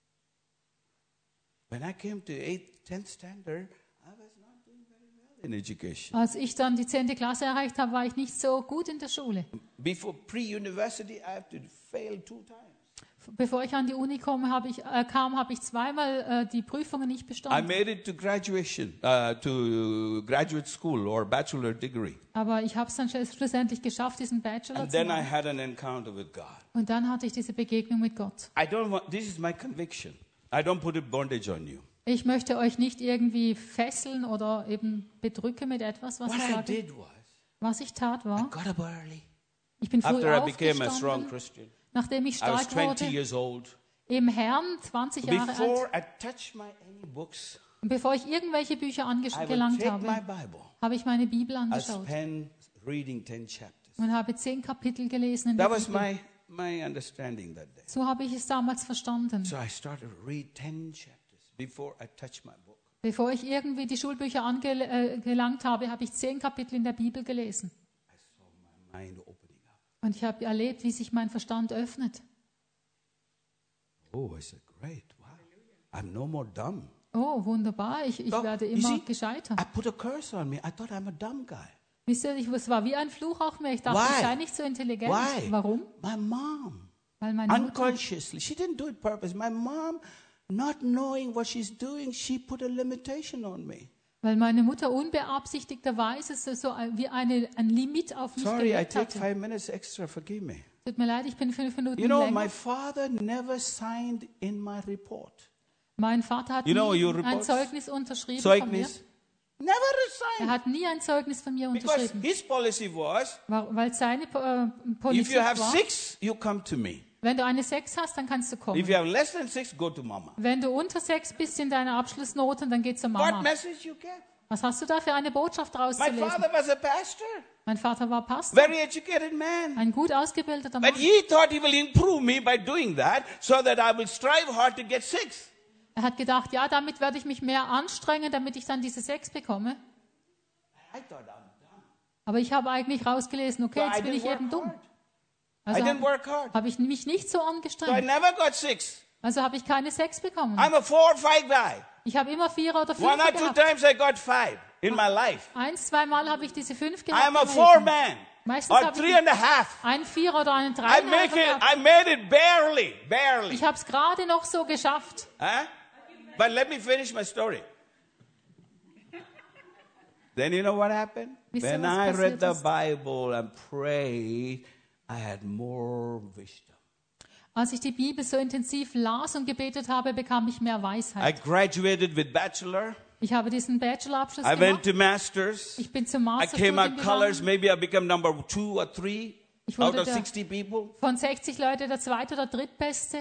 When I came to eighth, tenth standard, I was not doing very well in education. Als ich dann die zehnte Klasse erreicht habe, war ich nicht so gut in der Schule. Before pre-university, I have to fail two times. Bevor ich an die Uni komme, habe ich, äh, kam, habe ich zweimal äh, die Prüfungen nicht I bestanden. made it to graduation, uh, to graduate school or bachelor degree. Aber ich habe es dann schluss- schlussendlich geschafft, diesen Bachelor And zu then I machen. had an encounter with God. Und dann hatte ich diese Begegnung mit Gott. I don't want, this is my conviction. I don't put a bondage on you. Ich möchte euch nicht irgendwie fesseln oder eben bedrücken mit etwas, was What ich I sage. did was, Was ich tat I war, got up early. ich bin früh After I became a strong aufgestanden, Christian, nachdem ich I was stark twenty wurde, years old. im Herrn, zwanzig Jahre alt. Before I touched my any books, Und bevor ich irgendwelche Bücher I would angelangt take my habe, Bible. habe ich meine Bibel I angeschaut spent reading ten chapters. und habe zehn Kapitel gelesen in der That was Bibel. my, my understanding that day. So habe ich es damals verstanden. So I started to read ten chapters before I touched my book. Bevor ich irgendwie die Schulbücher angelangt habe, habe ich zehn Kapitel in der Bibel gelesen. I saw my mind opening up. Und ich habe erlebt, wie sich mein Verstand öffnet. Oh, I said, great, wow. I'm no more dumb. Oh, wunderbar, ich, ich Doch, werde you immer see, gescheiter. I put a curse on me. I thought I'm a dumb guy. Wisst ihr, ich- es war wie ein Fluch auf mir. Ich dachte, Why? ich sei nicht so intelligent. Why? Warum? My mom, Weil meine Mutter, unconsciously, she didn't do it purpose. My mom, not knowing what she's doing, she put a limitation on me. weil meine Mutter unbeabsichtigterweise so, so ein- wie eine, ein Limit auf mich Sorry, I gelegt take hatte. five minutes extra. Forgive me. Tut mir leid, ich bin fünf Minuten You know, länger. my father never signed in my report. Mein Vater hat You know, nie your ein reports? Zeugnis unterschrieben von mir. Zeugnis. Never Er signed. hat nie ein Zeugnis von mir Because unterschrieben, his policy was, Wa- weil seine äh, if Politik you have war, six, you come to me. wenn du eine sechs hast, dann kannst du If kommen. you have less than six, go to mama. Wenn du unter sechs bist in deiner Abschlussnoten, dann geh zur What Mama. message you get? Was hast du da für eine Botschaft My rauszulesen? father was a pastor, Mein Vater war Pastor, very educated man. ein gut ausgebildeter But Mann. he thought he will improve me by doing that so that I will strive hard to get six. Er hat gedacht, ja, damit werde ich mich mehr anstrengen, damit ich dann diese sechs bekomme. I thought I'm dumb. Aber ich habe eigentlich rausgelesen, okay, So I jetzt bin didn't ich work eben dumm. hard. I Also didn't work hard. habe ich mich nicht so So I angestrengt. never got six. Also habe ich keine sechs bekommen. I'm a four or five guy. Ich habe immer vier oder fünf One or two gehabt. times I got five in my life. Eins, zweimal habe ich diese fünf gehabt. I'm a im four Leben. man Meistens or habe three ich and a half. einen Vier oder einen I Dreier make it. gehabt. I made it barely, barely. Ich habe es gerade noch so geschafft. Huh? But let me finish my story. Then you know what happened? Wisst ihr, When was I read passiert the ist? Bible and prayed, I had more wisdom. Als ich die Bibel so intensiv las und gebetet habe, bekam ich mehr I Weisheit. graduated with bachelor. Ich habe diesen Bachelorabschluss I went gemacht. to masters. Ich bin zum I came out Masterstudium colors. gegangen. Maybe I became number two or three Ich out wurde of der, sixty people. von sechzig Leuten der zweite oder drittbeste.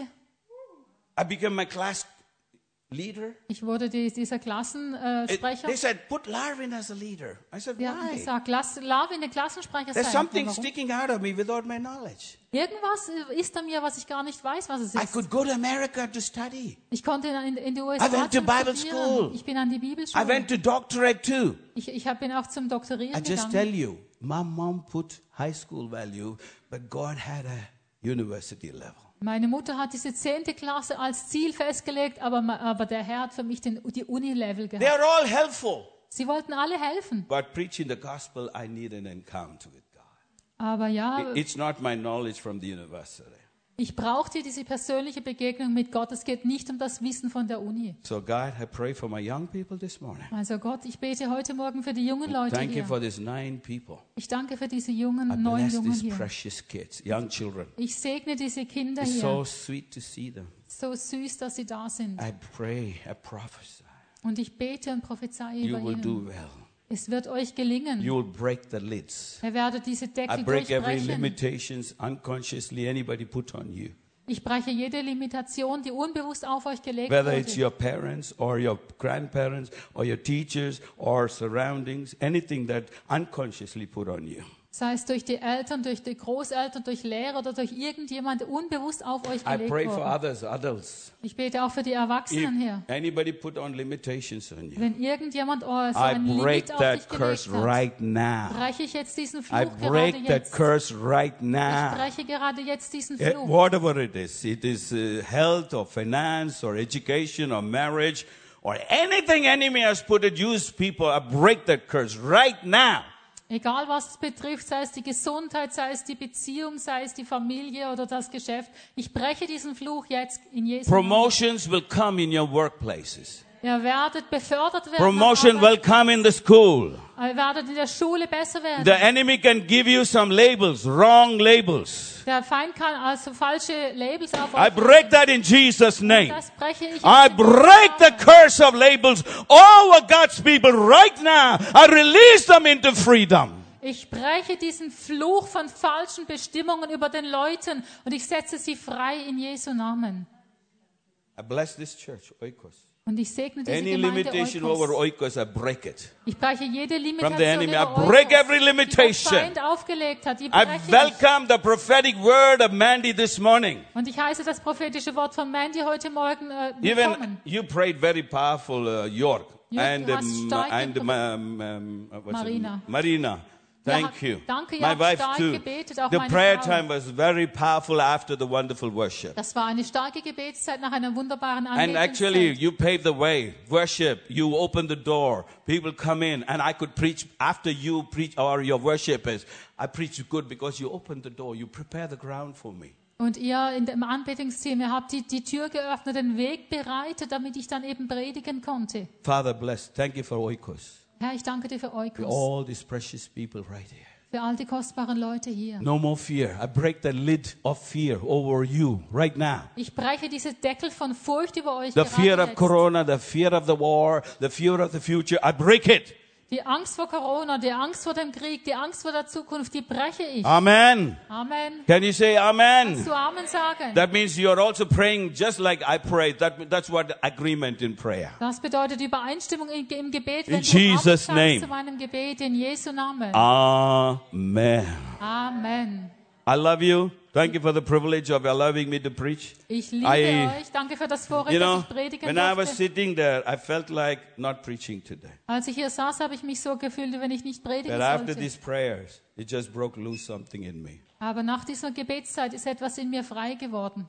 I became my class leader. Ich wurde die, dieser It- Klassensprecher. they said, put Larvin as a leader. I said, Wir haben why? gesagt, lass Larvin der Klassensprecher There's sein. something Warum? sticking out of me without my knowledge. Irgendwas ist an mir, was ich gar nicht weiß, was es I ist. could go to America to study. Ich konnte in, in die U S I A went to zum Bible studieren. school. Ich bin an die I Bibelschule. went to doctorate too. Ich, ich hab- bin auch zum Doktorieren I just gegangen. tell you, my mom put high school value, but God had a university level. Meine Mutter hat diese zehnte Klasse als Ziel festgelegt, aber, ma- aber der Herr hat für mich den, die Uni-Level They gehabt. are all helpful. Sie wollten alle helfen. But preaching the gospel, I need an encounter with God. Aber ja, It- It's not my knowledge from the university. ich brauchte diese persönliche Begegnung mit Gott. Es geht nicht um das Wissen von der Uni. So God, I pray for my young people this morning. Also Gott, ich bete heute Morgen für die jungen Leute Thank you hier. for these nine people. Ich danke für diese I jungen, neun bless Jungen these hier. precious kids, young children. Ich segne diese Kinder It's so hier. sweet to see them. So süß, dass sie da sind. I pray, I prophesy. Und ich bete und prophezeie You über will do ihnen. well. Es wird euch gelingen. You will break the lids. Ihr werdet diese I Deckel break every durchbrechen. limitations unconsciously anybody put on you. Ich breche jede Limitation, die unbewusst auf euch gelegt Whether it's wurde. your parents or your grandparents or your teachers or surroundings, anything that unconsciously put on you. Sei es durch die Eltern, durch die Großeltern, durch Lehrer oder durch irgendjemand, der unbewusst auf euch I gelegt pray for wurde. others, adults. Ich bete auch für die If Erwachsenen hier. anybody put on limitations on you, Wenn irgendjemand oh, so I ein break Limit auf that dich curse gelegt hat, right now. breche ich jetzt diesen I Fluch gerade break that jetzt. curse right Ich now. breche gerade jetzt diesen Eh, Fluch. Whatever it is, it is uh, health or finance or education or marriage or anything enemy has put it, use people, I break that curse right now. Egal was es betrifft, sei es die Gesundheit, sei es die Beziehung, sei es die Familie oder das Geschäft. Ich breche diesen Fluch jetzt in Jesu Namen. Promotions will come in your workplaces. Ihr werdet befördert werden. Promotion am will Arbeit- come in the school. Ihr werdet in der Schule besser werden. The enemy can give you some labels, wrong labels. Der Feind kann also falsche Labels auf I euch break that in Jesus' name. Das breche ich I jetzt in break Jesu the Namen. curse of labels over God's people right now. I release them into freedom. Ich breche diesen Fluch von falschen Bestimmungen über den Leuten und ich setze sie frei in Jesu Namen. I bless this church, Oikos. Und ich segne diese Any Gemeinde limitation over Oikos. Oikos, I break it. Ich breche jede From Limitation the enemy, I über break Oikos, every die der limitation. Feind aufgelegt hat. Die I breche ich. welcome the prophetic word of Mandy this morning. Und ich heiße das prophetische Wort von Mandy heute Morgen äh, Even willkommen. you prayed very powerful, uh, York. York, and du hast um, stark and gebet- um, um, uh, what's it? Marina. Marina. Ja, Thank you. danke, ihr My habt wife stark too. gebetet, auch The meine prayer Frau. time was very powerful after the wonderful worship. Das war eine starke Gebetszeit nach einer wunderbaren And actually, Anbetungszeit. you paved the way. Worship. You opened the door. People come in, and I could preach after you preach, or your worshipers. I preached good because you opened the door. You prepared the ground for me. Und ihr in dem Anbetungsteam, ihr habt die, die Tür geöffnet, den Weg bereitet, damit ich dann eben predigen konnte. Father, bless. Thank you for Oikos. Herr, ich danke dir für For Oikos, all these precious people right here. für all die kostbaren Leute hier. No more fear. I break the lid of fear over you right now. Ich breche diese Deckel von Furcht über euch The gerade fear of jetzt. Corona, the fear of the war, the fear of the future. I break it. Die Angst vor Corona, die Angst vor dem Krieg, die Angst vor der Zukunft, die breche ich. Amen. Amen. Can you say Kannst amen? du Amen sagen? That means you're also praying just like I prayed. That, that's what agreement in prayer. Das bedeutet Übereinstimmung im, im Gebet, In wenn du Amen Jesus' sagst name. zu meinem Gebet in Jesu Namen. Amen. Amen. I love you. Thank you for the privilege of allowing me to preach. Ich liebe I- euch. Danke für das Vorrecht, You know, dass ich predigen when I was durfte. sitting there, I felt like not preaching today. Als ich hier saß, habe ich mich so gefühlt, wie wenn ich nicht predigen But after sollte. these prayers, it just broke loose something in me. Aber nach dieser Gebetszeit ist etwas in mir frei geworden.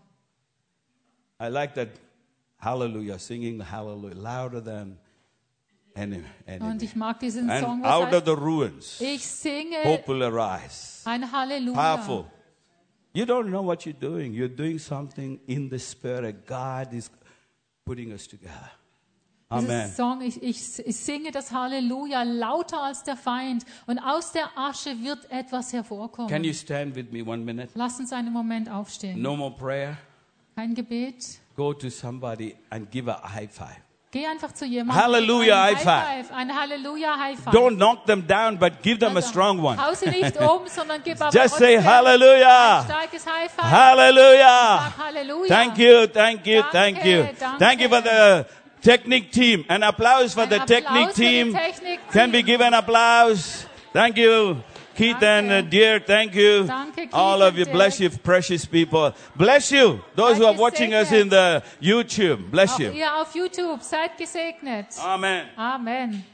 I like that hallelujah, singing hallelujah louder than any Und enemy. ich mag diesen And Song, out was of the ruins, heißt, ich singe hope will arise. ein Halleluja. Powerful. You don't know what you're doing. You're doing something in the spirit. God is putting us together. Amen. Dieses Song, ich, ich, ich singe das Halleluja lauter als der Feind und aus der Asche wird etwas hervorkommen. Can you stand with me one minute? Lass uns einen Moment aufstehen. No more prayer. Kein Gebet. Go to somebody and give a high five. Geh einfach zu jemandem. Hallelujah, ein High High Five. Ein Halleluja High Five. Don't knock them down, but give them a Also, strong one. Hau sie nicht um, sondern gib aber Just say trotzdem Hallelujah. ein starkes High Five. Hallelujah. Sag Halleluja. Thank you, thank you, thank Danke, you. danke. Thank you for the technique team. An applause for Ein the Applaus technique für die team. Technik-Team. Can we give an applause? Thank you. Keith Danke. and uh, dear, thank you. Danke, Keith All of und you, Dirk. bless you, precious people. Bless you. Those who are Seid watching us gesegnet. in the YouTube, bless Auch you. ihr auf YouTube, seid gesegnet. Amen. Amen.